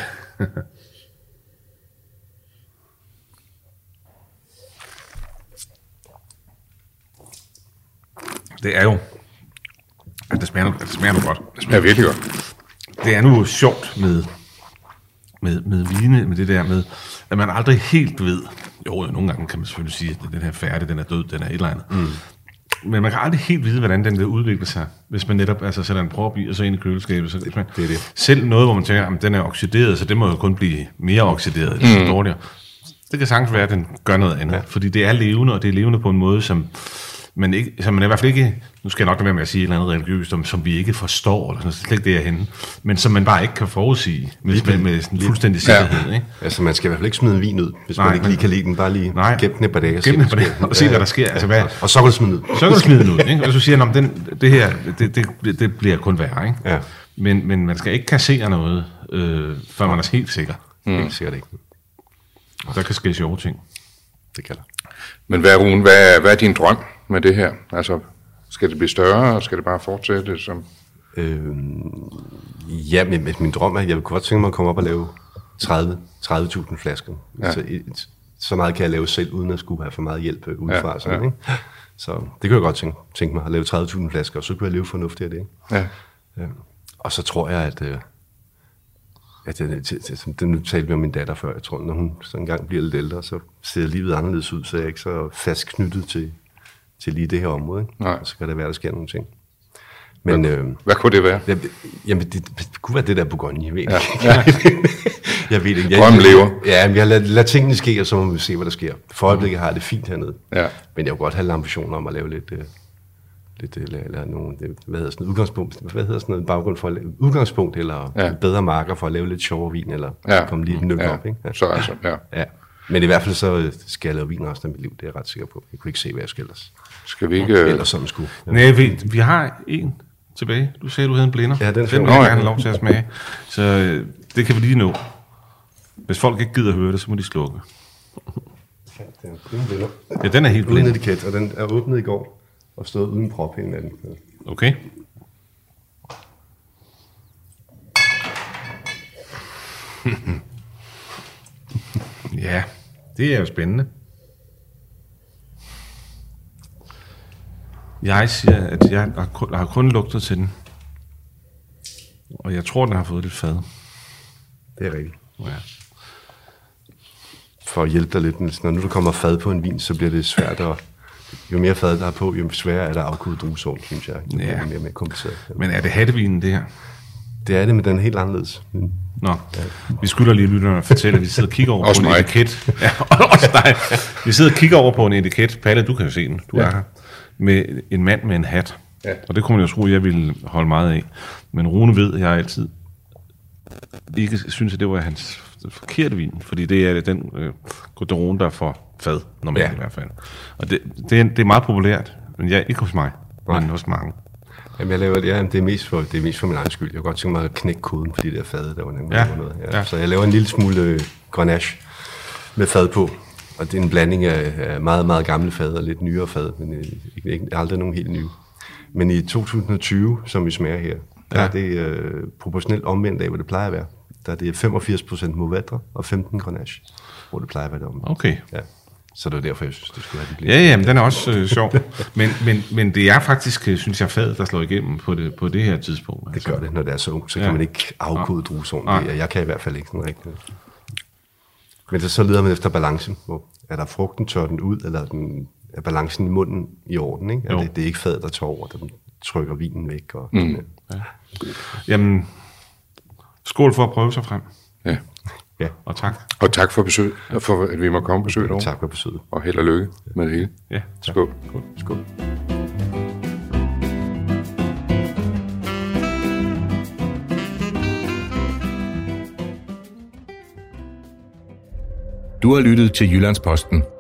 Det er jo det smager, det smager nu godt. Det smager virkelig godt. Det er nu sjovt med, med, med vine, med det der med, at man aldrig helt ved, jo, nogle gange kan man selvfølgelig sige, at den her færdig, den er død, den er et eller andet. Mm. Men man kan aldrig helt vide, hvordan den vil udvikle sig, hvis man netop altså, sætter en prop i, og så ind i køleskabet. Så det, man, det er det. Selv noget, hvor man tænker, at den er oxideret, så det må jo kun blive mere oxideret, mm. eller dårligere. Det kan sagtens være, at den gør noget andet, ja. Fordi det er levende, og det er levende på en måde, som... Men ikke, så man er i hvert fald ikke, nu skal jeg nok være med at sige et eller andet religiøst, som, som vi ikke forstår, eller sådan, slet ikke det er henne, men som man bare ikke kan forudsige, med, med, med sådan fuldstændig sikkerhed. Ja. Ikke? Altså man skal i hvert fald ikke smide en vin ud, hvis nej, man ikke lige kan lide den, bare lige gemme den et par dage og se, og se, hvad der sker. Altså, hvad, og så kan du smide den ud. Så kan du smide den ud, ikke? Og hvis du siger, den, det her, det, det, det bliver kun værre, ikke? Ja. Men, men man skal ikke kassere noget, øh, før man er helt sikker. Mm. Helt sikkert ikke. Og der kan ske sjove ting. Det kan der. Men hvad, Rune, hvad, hvad er din drøm med det her? Altså, skal det blive større, og skal det bare fortsætte som... Øhm, ja, men min drøm er, at jeg vil godt tænke mig at komme op og lave tredive tusind flasker. Ja. Så, så meget kan jeg lave selv, uden at skulle have for meget hjælp udefra. Ja, sådan, ja. Ikke? Så det kan jeg godt tænke, tænke mig, at lave tredive tusind flasker, og så kan jeg leve fornuftigt af det. Ikke? Ja. Ja. Og så tror jeg, at... at det, det, det, nu talte vi om min datter før. Jeg tror, når hun så engang bliver lidt ældre, så ser livet anderledes ud, så jeg er ikke så fast knyttet til... til lige det her område, ikke? Nej. Så kan det være, der sker nogle ting. Men, hvad, øh, hvad kunne det være? Jamen, det, det kunne være det der Bourgogne, jeg ved ja. Ja. Jeg ved ikke. Drømmen lever. Ja, men jeg lader, lader tingene ske, og så må vi se, hvad der sker. For øjeblikket har jeg det fint hernede. Ja. Men jeg har godt have en ambition om at lave lidt... Øh, lidt eller, eller nogen, det, hvad hedder sådan noget, udgangspunkt, hvad hedder sådan noget, baggrund for at lave, udgangspunkt, eller ja. bedre marker for at lave lidt sjovere vin, eller ja. komme lige et nøk ja. op, ikke? Ja. Så altså, ja. ja. Men i hvert fald så skal jeg lave vin resten af mit liv, det er jeg ret sikker på. Jeg kunne ikke se, hvad jeg skal ellers. Skal vi ikke... Ellers som skulle. Ja. Nej, vi, vi har en tilbage. Du sagde, du havde en blinder. Ja, den, den vil jeg gerne have lov til at smage. Så øh, det kan vi lige nå. Hvis folk ikke gider høre det, så må de slukke. Ja, den er blinder. Ja, den er helt blind. Uden etiket, og den er åbnet i går, og stået uden prop hele natten. Okay. Ja, det er jo spændende. Jeg siger, at jeg har kun, har kun lugtet til den. Og jeg tror, den har fået lidt fad. Det er rigtigt. Ja. For at hjælpe dig lidt, når nu der kommer fad på en vin, så bliver det svært at... Jo mere fad der er på, jo sværere er der afkodet druesål, synes jeg. Det ja. er mere, mere kompliceret. Men er det hattevinen, det her? Det er det, men den er helt anderledes. Mm. Nå, ja. Vi skylder lige lytterne at fortælle, at vi sidder og kigger over også på en mig. etiket. Ja, også dig. Vi sidder og kigger over på en etiket. Palle, du kan jo se den. Du ja. er her. Med en mand med en hat. Ja. Og det kunne man jo tro, at jeg ville holde meget af. Men Rune ved, at jeg altid ikke synes, at det var hans forkerte vin. Fordi det er den øh, Côte der får fad, normalt ja. i hvert fald. Og det, det, er, det er meget populært. Men jeg, ikke hos mig, Nej. men hos mange. Jamen, jeg laver det, ja, det, er mest for, det er mest for min egen skyld. Jeg kan godt tænke mig at knække koden for de der fade, der var nemlig ja. noget. Ja. Ja. Så jeg laver en lille smule øh, Grenache med fad på. Og det er en blanding af, af meget, meget gamle fad og lidt nyere fad, men øh, ikke, ikke, aldrig nogen helt nye. Men i to tusind og tyve, som vi smager her, der ja. er det øh, proportionelt omvendt af, hvad det plejer at være. Der er det femogfirs procent Mourvèdre og femten Grenache, hvor det plejer at være det omvendt. Okay. Ja. Så det er derfor, jeg synes, det skulle have de blive. Ja, ja, men den er også øh, sjov. men, men, men det er faktisk, synes jeg, fadet, der slår igennem på det, på det her tidspunkt. Det altså. gør det, når det er så ung. Så ja. kan man ikke afkode druesålen. Jeg kan i hvert fald ikke sådan rigtigt. Men så leder man efter balancen. Hvor er der frugten, tør den ud, eller er, den, er balancen i munden i orden? Ikke? Er det, det er ikke fadet, der tager over, der trykker vinen væk. Og, mm. ja. Jamen, skål for at prøve sig frem. Ja. Ja. Og tak. Og tak for besøg, og for at vi må komme på besøg derovre. Tak for besøget. Og held og lykke med det hele. Ja. Skål. Skål. Skål. Du har lyttet til Jyllandsposten.